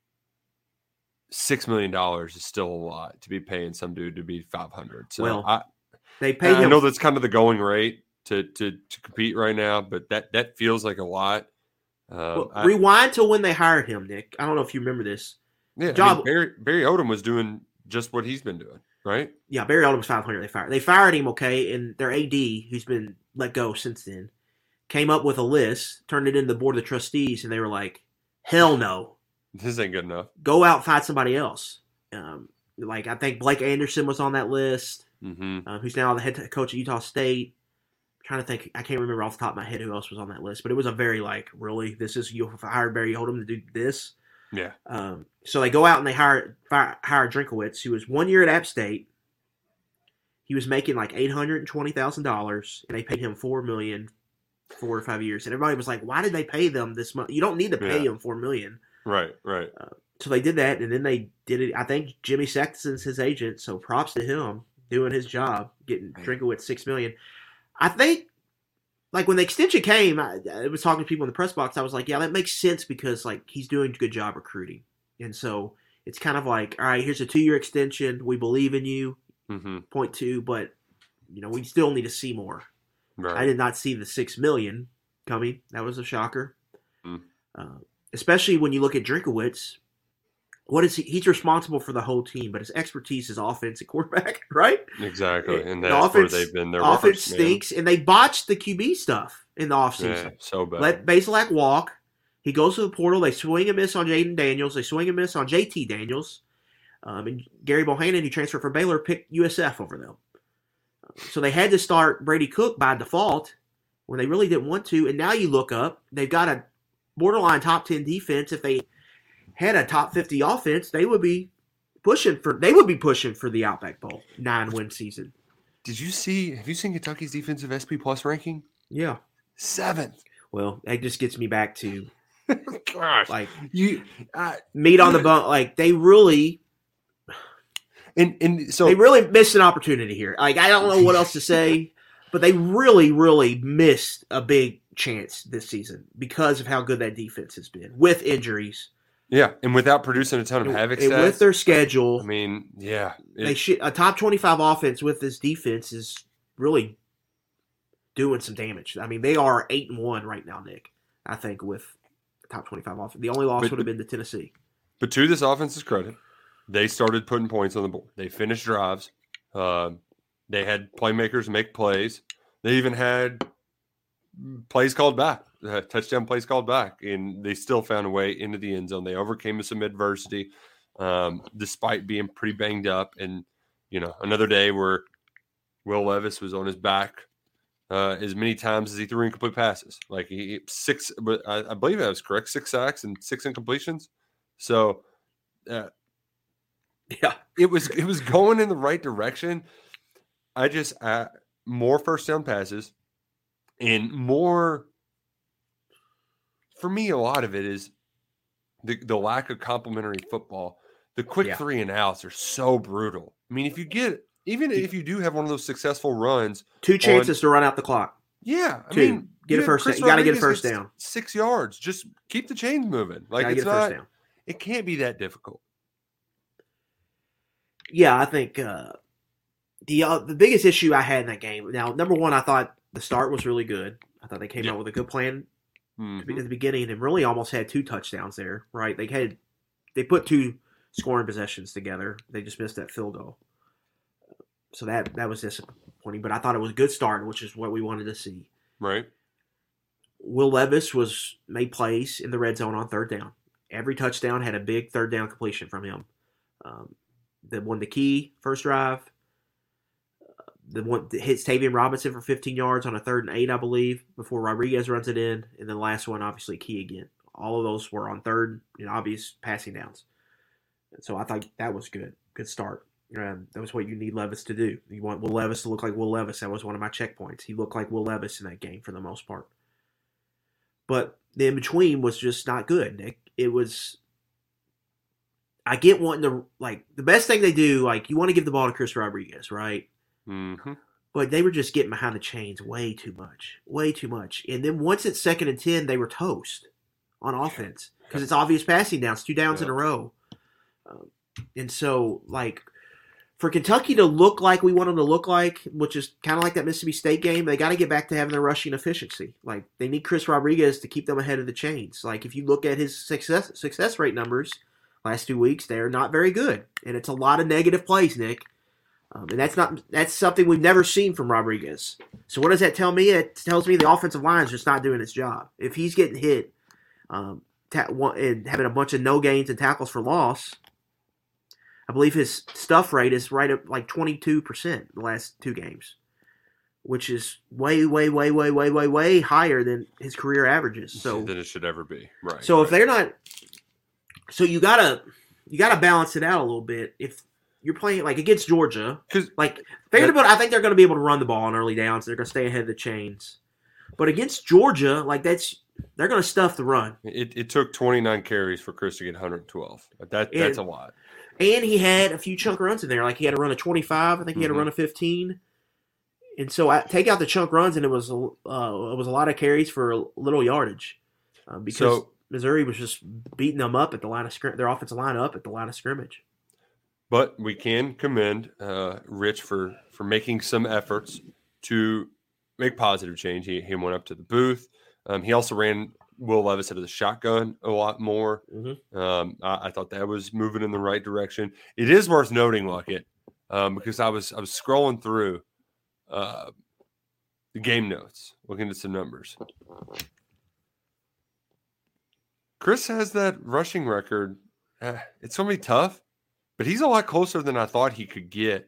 Six million dollars is still a lot to be paying some dude to be five hundred. So Well, I, they pay I him. know that's kind of the going rate to to to compete right now, but that that feels like a lot. Um, well, I- rewind to when they hired him, Nick. I don't know if you remember this. yeah, I mean, job- Barry Barry Odom was doing just what he's been doing, right? Yeah, Barry Odom was five hundred. They fired. They fired him. Okay, and their A D, who's been let go since then, came up with a list, turned it into the board of trustees, and they were like, "Hell no." This ain't good enough. Go out and find somebody else. Um, like I think Blake Anderson was on that list, Mm-hmm. uh, who's now the head coach at Utah State. I'm trying to think, I can't remember off the top of my head who else was on that list, but it was a very like, really, this is you hired Barry Odom to do this. Yeah, Um, so they go out and they hire fire, hire Drinkowitz, who was one year at App State. He was making like eight hundred and twenty thousand dollars, and they paid him four million, four or five years. And everybody was like, "Why did they pay them this much? You don't need to pay Yeah. him four million." Right, right. Uh, so they did that, and then they did it. I think Jimmy Sexton's his agent, so props to him doing his job, getting Drinkowitz six million. I think, like when the extension came, I, I was talking to people in the press box. I was like, yeah, that makes sense because like he's doing a good job recruiting, and so it's kind of like, all right, here's a two year extension. We believe in you. Mm-hmm. Point two, but you know we still need to see more. Right. I did not see the six million coming. That was a shocker. Mm. Uh, especially when you look at Drinkowitz. What is he? He's responsible for the whole team, but his expertise is offense and quarterback, right? Exactly, and the that's offense, where they've been. Their offense worst, stinks, and they botched the Q B stuff in the offseason. Yeah, so bad. Let Bazelak walk. He goes to the portal. They swing and miss on Jaden Daniels. They swing and miss on J T Daniels. Um, and Gary Bohannon, who transferred from Baylor, picked U S F over them. So they had to start Brady Cook by default when they really didn't want to. And now you look up, they've got a borderline top ten defense. If they had a top fifty offense, they would be pushing for they would be pushing for the Outback Bowl nine win season. Did you see? Have you seen Kentucky's defensive S P Plus ranking? Yeah, seventh. Well, that just gets me back to gosh, like you uh, meat on the bone. Like they really. And and so they really missed an opportunity here. Like I don't know what else to say, but they really, really missed a big chance this season because of how good that defense has been with injuries. Yeah, and without producing a ton of and, havoc and stats. With their schedule. I mean, yeah, it, they should a top twenty-five offense with this defense is really doing some damage. I mean, they are eight and one right now, Nick. I think with top twenty-five offense, the only loss but, would have been to Tennessee. But to this offense's credit, they started putting points on the board. They finished drives. Uh, they had playmakers make plays. They even had plays called back, uh, touchdown plays called back, and they still found a way into the end zone. They overcame some adversity, um, despite being pretty banged up. And, you know, another day where Will Levis was on his back uh, as many times as he threw incomplete passes. Like he six, but I, I believe that was correct, six sacks and six incompletions. So, uh, yeah, it was it was going in the right direction. I just uh, more first down passes and more. For me, a lot of it is the the lack of complementary football. The quick yeah. three and outs are so brutal. I mean, if you get even if you do have one of those successful runs, two chances on, to run out the clock. Yeah, I two. mean, get a first. Down. You got to get a first down. Six yards. Just keep the chains moving. Like gotta it's get a first not. Down. It can't be that difficult. Yeah, I think uh, the uh, the biggest issue I had in that game. Now, number one, I thought the start was really good. I thought they came yeah. out with a good plan mm-hmm. at the beginning and really almost had two touchdowns there. Right? They had they put two scoring possessions together. They just missed that field goal. So that that was disappointing. But I thought it was a good start, which is what we wanted to see. Right. Will Levis was made plays in the red zone on third down. Every touchdown had a big third down completion from him. Um, the one, the key first drive, uh, the one that hits Tavian Robinson for fifteen yards on a third and eight, I believe, before Rodriguez runs it in, and then the last one, obviously, key again. All of those were on third and obvious passing downs. And so I thought that was good, good start. Um, that was what you need Levis to do. You want Will Levis to look like Will Levis. That was one of my checkpoints. He looked like Will Levis in that game for the most part. But the in-between was just not good, Nick. It was, I get wanting to, like, the best thing they do, like, you want to give the ball to Chris Rodriguez, right? Mm-hmm. But they were just getting behind the chains way too much. Way too much. And then once it's second and ten, they were toast on offense. Because it's obvious passing downs, two downs yeah. in a row. Um, and so, like, for Kentucky to look like we want them to look like, which is kind of like that Mississippi State game, they got to get back to having their rushing efficiency. Like, they need Chris Rodriguez to keep them ahead of the chains. Like, if you look at his success success rate numbers last two weeks, they're not very good. And it's a lot of negative plays, Nick. Um, and that's not that's something we've never seen from Rodriguez. So what does that tell me? It tells me the offensive line is just not doing its job. If he's getting hit um, ta- and having a bunch of no gains and tackles for loss, I believe his stuff rate is right at like twenty-two percent the last two games, which is way, way, way, way, way, way, way higher than his career averages. So than it should ever be, right? So right. if they're not, so you gotta you gotta balance it out a little bit. If you're playing like against Georgia, like Vanderbilt, I think they're going to be able to run the ball on early downs. They're going to stay ahead of the chains. But against Georgia, like that's they're going to stuff the run. It it took twenty-nine carries for Chris to get one hundred twelve. That And- that's a lot. And he had a few chunk runs in there. Like he had a run of twenty-five. I think he had a Mhm. run of fifteen. And so I take out the chunk runs, and it was a, uh, it was a lot of carries for little yardage uh, because So- Missouri was just beating them up at the line of scrim- their offensive line up at the line of scrimmage. But we can commend uh, Rich for for making some efforts to make positive change. He he went up to the booth. Um, he also ran Will Levis out of the shotgun a lot more. Mm-hmm. Um, I, I thought that was moving in the right direction. It is worth noting, Luckett, um, because I was I was scrolling through uh, the game notes, looking at some numbers. Chris has that rushing record. Uh, it's going to be tough, but he's a lot closer than I thought he could get.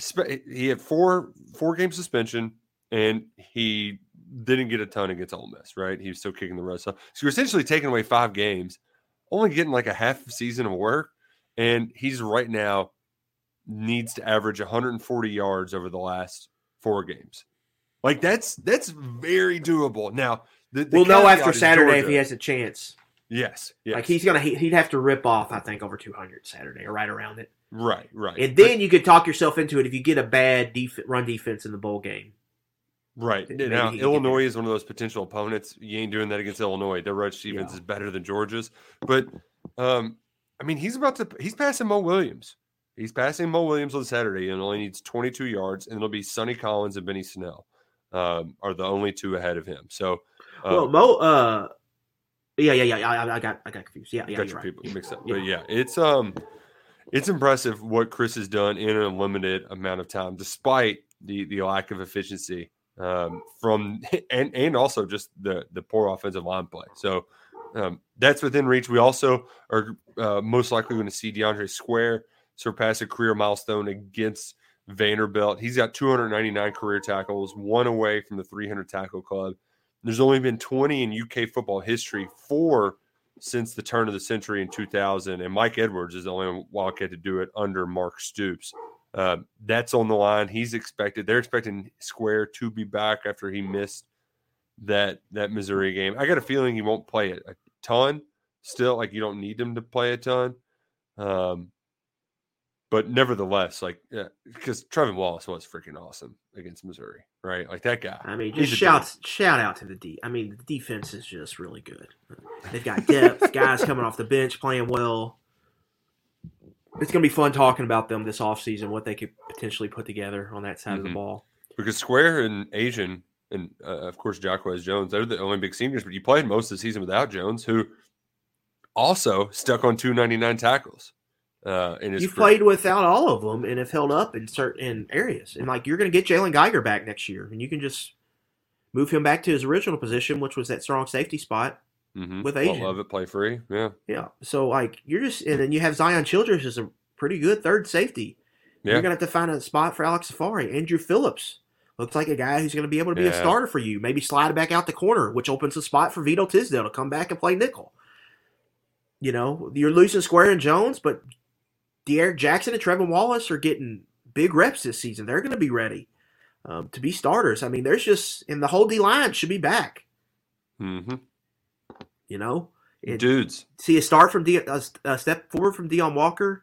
He had four four game suspension, and he didn't get a ton against Ole Miss, right? He was still kicking the rest up. So you're essentially taking away five games, only getting like a half season of work, and he's right now needs to average one hundred forty yards over the last four games. Like that's that's very doable. Now, the, the We'll know caveat after is Saturday Georgia. if he has a chance. Yes, yes. Like he's gonna, he, he'd have to rip off, I think, over two hundred Saturday or right around it. right, right. And then you could talk yourself into it if you get a bad def- run defense in the bowl game. Right. Maybe Now, he can get Illinois there. is one of those potential opponents. You ain't doing that against Illinois. Their rush defense Yeah. is better than Georgia's. But, um, I mean, he's about to – he's passing Mo Williams. He's passing Mo Williams on Saturday and only needs twenty-two yards, and it'll be Sonny Collins and Benny Snell um, are the only two ahead of him. So, uh, Well, Mo, uh, yeah, yeah, yeah, I, I got, I got confused. Yeah, yeah, got you're your right. people mixed up. Yeah. But, yeah, it's um, it's impressive what Chris has done in a limited amount of time, despite the the lack of efficiency. Um, from and and also just the the poor offensive line play. So um, that's within reach. We also are uh, most likely going to see DeAndre Square surpass a career milestone against Vanderbilt. He's got two hundred ninety-nine career tackles, one away from the three hundred tackle club. There's only been twenty in U K football history, four since the turn of the century in two thousand, and Mike Edwards is the only Wildcat to do it under Mark Stoops. Uh, that's on the line. He's expected. They're expecting Square to be back after he missed that that Missouri game. I got a feeling he won't play it a ton. Still, like you don't need him to play a ton. Um, but nevertheless, like yeah, because Trevin Wallace was freaking awesome against Missouri, right? Like that guy. I mean, He's just a shout shout out to the D. I mean, the defense is just really good. They've got depth, guys coming off the bench playing well. It's going to be fun talking about them this offseason, what they could potentially put together on that side of the Mhm. ball. Because Square and Asian, and uh, of course Jacquez Jones, they're the only big seniors, but you played most of the season without Jones, who also stuck on two ninety-nine tackles. Uh, in his You've career. played without all of them and have held up in certain areas. And, like, you're going to get Jalen Geiger back next year, and you can just move him back to his original position, which was that strong safety spot. Mhm. with Well, Asian. love it, play free. Yeah, Yeah. So, like, you're just – and then you have Zion Childress as a pretty good third safety. yeah. You're going to have to find a spot for Alex Safari. Andrew Phillips looks like a guy who's going to be able to be a Yeah. starter for you. Maybe slide back out the corner, which opens a spot for Vito Tisdale to come back and play nickel. You know, you're losing Square and Jones, but De'Aaron Jackson and Trevin Wallace are getting big reps this season. They're going to be ready um, to be starters. I mean, there's just – and the whole D-line should be back, Mm-hmm. you know. It- Dudes. see a start from De- a, a step forward from Deion Walker.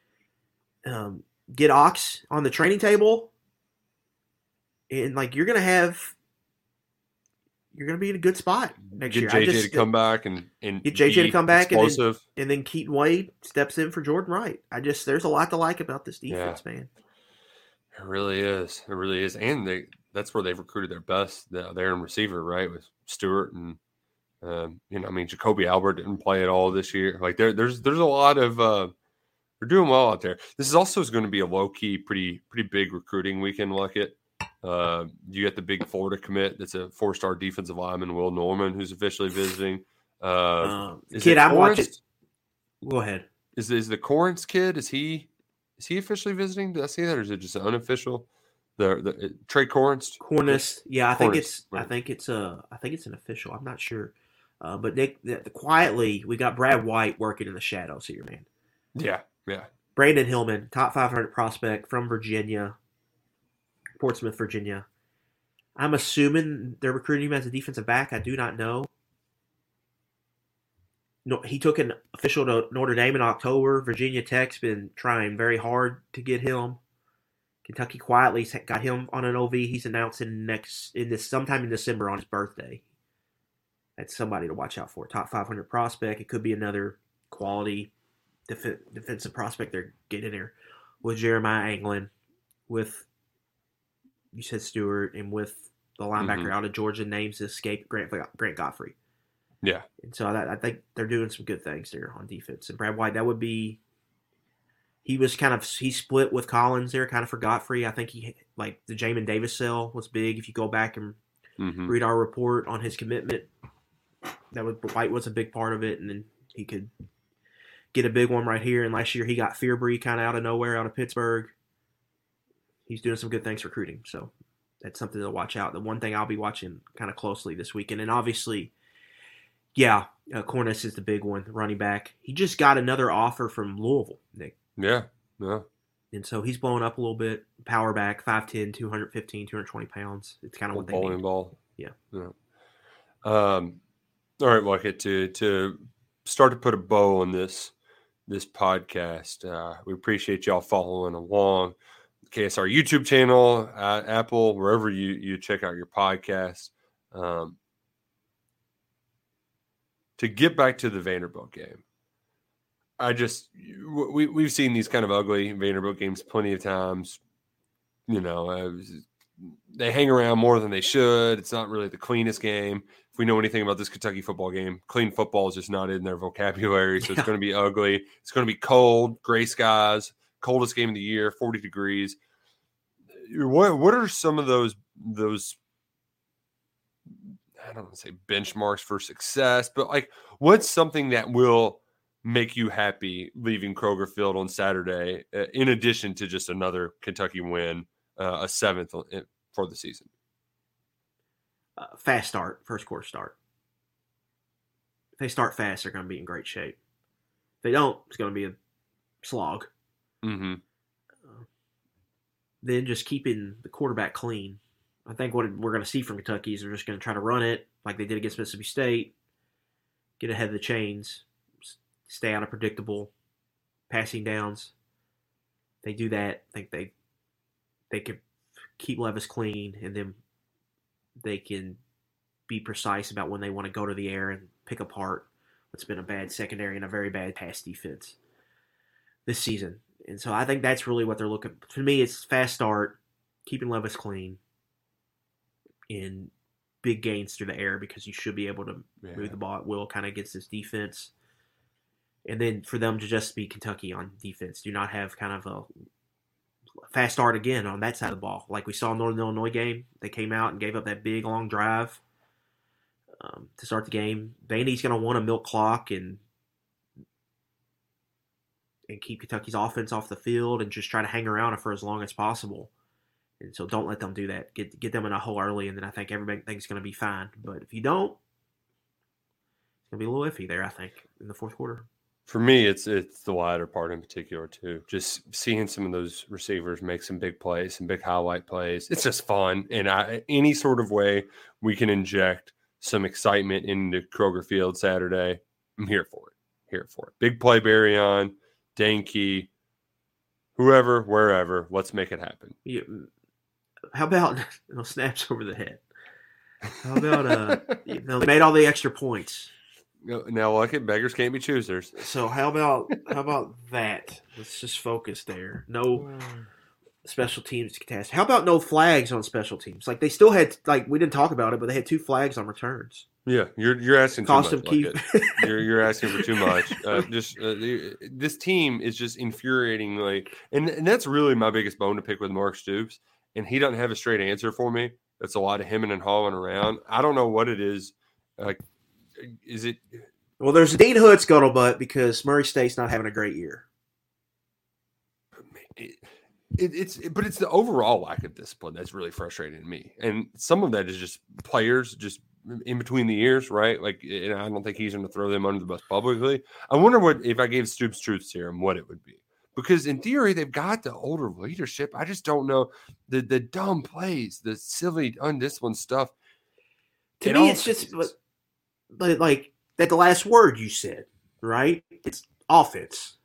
Um, get Ox on the training table, and like you're gonna have, you're gonna be in a good spot next Get year. J I J just- to come back and and Get J J to be come back and then- explosive. and then Keaton Wade steps in for Jordan Wright. I just there's a lot to like about this defense, man. It really is. It really is. And they that's where they've recruited their best uh, there in receiver, right? With Stewart and um, you know, I mean Jacoby Albert didn't play at all this year. Like there there's there's a lot of uh they're doing well out there. This is also going to be a low key, pretty pretty big recruiting weekend, Luckett. Uh, you got the big Florida commit that's a four star defensive lineman, Will Norman, who's officially visiting. Uh, Um, is kid, it I'm watching. Forrest? Go ahead. Is is the Corrins kid? Is he is he officially visiting? Did I see that, or is it just unofficial? The the uh, Trey Corrins. Cornice, yeah, I think Cornice, it's, I right. think it's uh, I think it's an official. I'm not sure, uh, but Nick, the, the, quietly, we got Brad White working in the shadows here, man. Yeah, yeah. Brandon Hillman, top five hundred prospect from Virginia, Portsmouth, Virginia. I'm assuming they're recruiting him as a defensive back. I do not know. no, he took an official to Notre Dame in October. Virginia Tech's been trying very hard to get him. Kentucky quietly got him on an O V. He's announcing next in this sometime in December on his birthday. That's somebody to watch out for. Top five hundred prospect. It could be another quality def- defensive prospect they're getting there with Jeremiah Anglin, with you said Stewart, and with the linebacker mm-hmm. out of Georgia names escape Grant Grant Godfrey. Yeah, and so I, I think they're doing some good things there on defense. And Brad White, that would be. He was kind of he split with Collins there, kind of for Godfrey. I think he like the Jamin Davis sell was big. If you go back and mm-hmm. read our report on his commitment, that was White was a big part of it, and then he could get a big one right here. And last year he got Fearbury kind of out of nowhere, out of Pittsburgh. He's doing some good things recruiting, so that's something to watch out. The one thing I'll be watching kind of closely this weekend, and obviously, yeah, uh, Cornish is the big one, the running back. He just got another offer from Louisville, Nick. Yeah, yeah. And so he's blowing up a little bit. Power back, five ten, two fifteen, two twenty pounds. It's kind of what they bowling need. Ball. Yeah. yeah. Um, all right, Luckett, to to start to put a bow on this this podcast, uh, we appreciate y'all following along. K S R YouTube channel, uh, Apple, wherever you, you check out your podcast. Um, to get back to the Vanderbilt game. I just we we've seen these kind of ugly Vanderbilt games plenty of times. You know, uh, they hang around more than they should. It's not really the cleanest game. If we know anything about this Kentucky football game, clean football is just not in their vocabulary. So yeah. It's going to be ugly. It's going to be cold, gray skies, coldest game of the year, forty degrees. What what are some of those those? I don't want to say benchmarks for success, but like, what's something that will make you happy leaving Kroger Field on Saturday, uh, in addition to just another Kentucky win, uh, a seventh for the season? Uh, fast start, first quarter start. If they start fast, they're going to be in great shape. If they don't, it's going to be a slog. Mm-hmm. Uh, then just keeping the quarterback clean. I think what we're going to see from Kentucky is they're just going to try to run it like they did against Mississippi State, get ahead of the chains, stay out of predictable passing downs. If they do that, I think they they can keep Levis clean, and then they can be precise about when they want to go to the air and pick apart what's been a bad secondary and a very bad pass defense this season. And so I think that's really what they're looking for. To me, it's fast start, keeping Levis clean, and big gains through the air because you should be able to yeah. move the ball at will kind of against this defense. And then for them to just be Kentucky on defense, do not have kind of a fast start again on that side of the ball. Like we saw in Northern Illinois game, they came out and gave up that big long drive um, to start the game. Vandy's going to want to milk clock and and keep Kentucky's offense off the field and just try to hang around it for as long as possible. And so don't let them do that. Get get them in a hole early, and then I think everything's going to be fine. But if you don't, it's going to be a little iffy there, I think, in the fourth quarter. For me, it's it's the latter part in particular, too. Just seeing some of those receivers make some big plays, some big highlight plays. It's just fun. And I, any sort of way we can inject some excitement into Kroger Field Saturday, I'm here for it. Here for it. Big play, Barryon, Dane Key, whoever, wherever. Let's make it happen. Yeah. How about you know, snaps over the head? How about uh, you know, they made all the extra points. Now, look at beggars can't be choosers. So how about how about that? Let's just focus there. No special teams catastrophe. How about no flags on special teams? Like they still had, like we didn't talk about it, but they had two flags on returns. Yeah, you're you're asking Cost too much. Like you're you're asking for too much. Uh, just uh, this team is just infuriatingly, and and that's really my biggest bone to pick with Mark Stoops. And he doesn't have a straight answer for me. That's a lot of hemming and hawing around. I don't know what it is. Like. Is it? Well, there's a Dean Hood scuttlebutt because Murray State's not having a great year. It, it, it's, but it's the overall lack of discipline that's really frustrating to me, and some of that is just players just in between the ears, right? Like, and I don't think he's going to throw them under the bus publicly. I wonder what if I gave Stoops truth serum, what it would be, because in theory they've got the older leadership. I just don't know the the dumb plays, the silly, undisciplined stuff. To me, it's just. But, But like that, the last word you said, right? It's offense.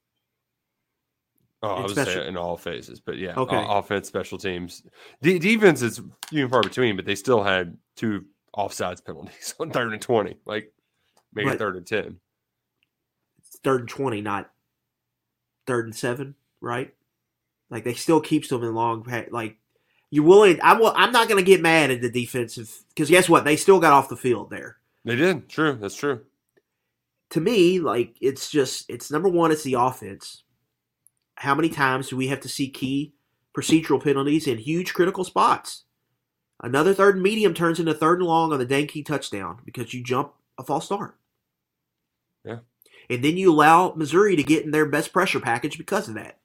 Oh, I And would special. say in all phases, but yeah, Okay. o- offense, special teams, De- defense is few and far between. But they still had two offsides penalties on third and twenty, like make it But third and ten. it's third and twenty, not third and seven, right? Like they still keeps them in long. Like you're willing. I'm. I'm not going to get mad at the defensive because guess what? They still got off the field there. They did. True. That's true. To me, like it's just it's number one. It's the offense. How many times do we have to see key procedural penalties in huge critical spots? Another third and medium turns into third and long on the dang key touchdown because you jump a false start. Yeah. And then you allow Missouri to get in their best pressure package because of that.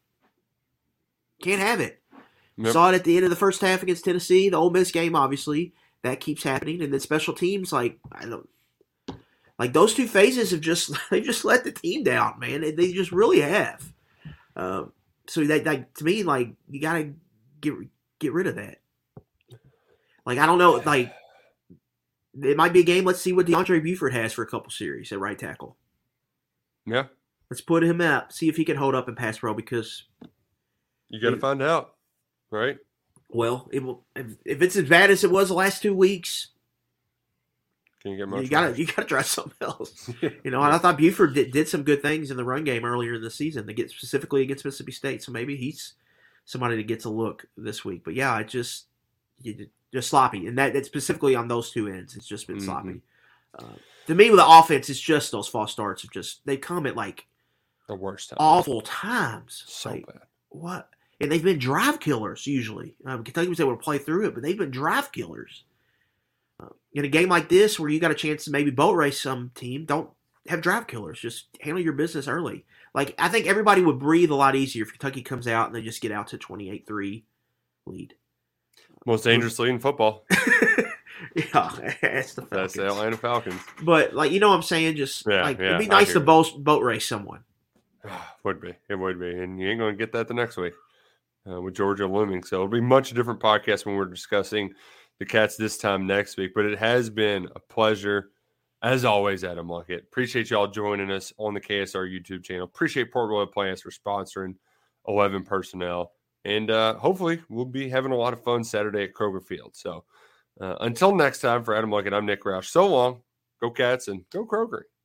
Can't have it. Yep. Saw it at the end of the first half against Tennessee, the Ole Miss game, obviously. That keeps happening. And then special teams, like, I don't like those two phases have just they just let the team down, man. They just really have. Um, so that, that to me, like, you gotta get get rid of that. Like, I don't know, like it might be a game. Let's see what DeAndre Buford has for a couple series at right tackle. Yeah. Let's put him up, see if he can hold up in pass pro because you got to find out, right? Well, it will. If, if it's as bad as it was the last two weeks, can you get much? You gotta, you gotta try something else. You know, and I thought Buford did, did some good things in the run game earlier in the season to get specifically against Mississippi State. So maybe he's somebody that gets a look this week. But yeah, it just you, just sloppy, and that, that specifically on those two ends, it's just been mm-hmm. sloppy. Uh, to me, with the offense, it's just those false starts. Have just they come at like the worst times. awful times. So like, bad. What? And they've been drive killers usually. Um, Kentucky was able to play through it, but they've been drive killers. Uh, in a game like this, where you got a chance to maybe boat race some team, don't have drive killers. Just handle your business early. Like I think everybody would breathe a lot easier if Kentucky comes out and they just get out to twenty-eight three lead. Most dangerous lead in football. Yeah, that's the Falcons. That's the Atlanta Falcons. But like you know what I'm saying, just yeah, like yeah, it'd be nice to boat boat race someone. Would be. It would be. And you ain't going to get that the next week uh, with Georgia looming. So it'll be a much different podcast when we're discussing the Cats this time next week. But it has been a pleasure, as always, Adam Luckett. Appreciate y'all joining us on the K S R YouTube channel. Appreciate Port Royal Plants for sponsoring eleven Personnel. And uh, hopefully we'll be having a lot of fun Saturday at Kroger Field. So uh, until next time, for Adam Luckett, I'm Nick Roush. So long. Go Cats and go Kroger.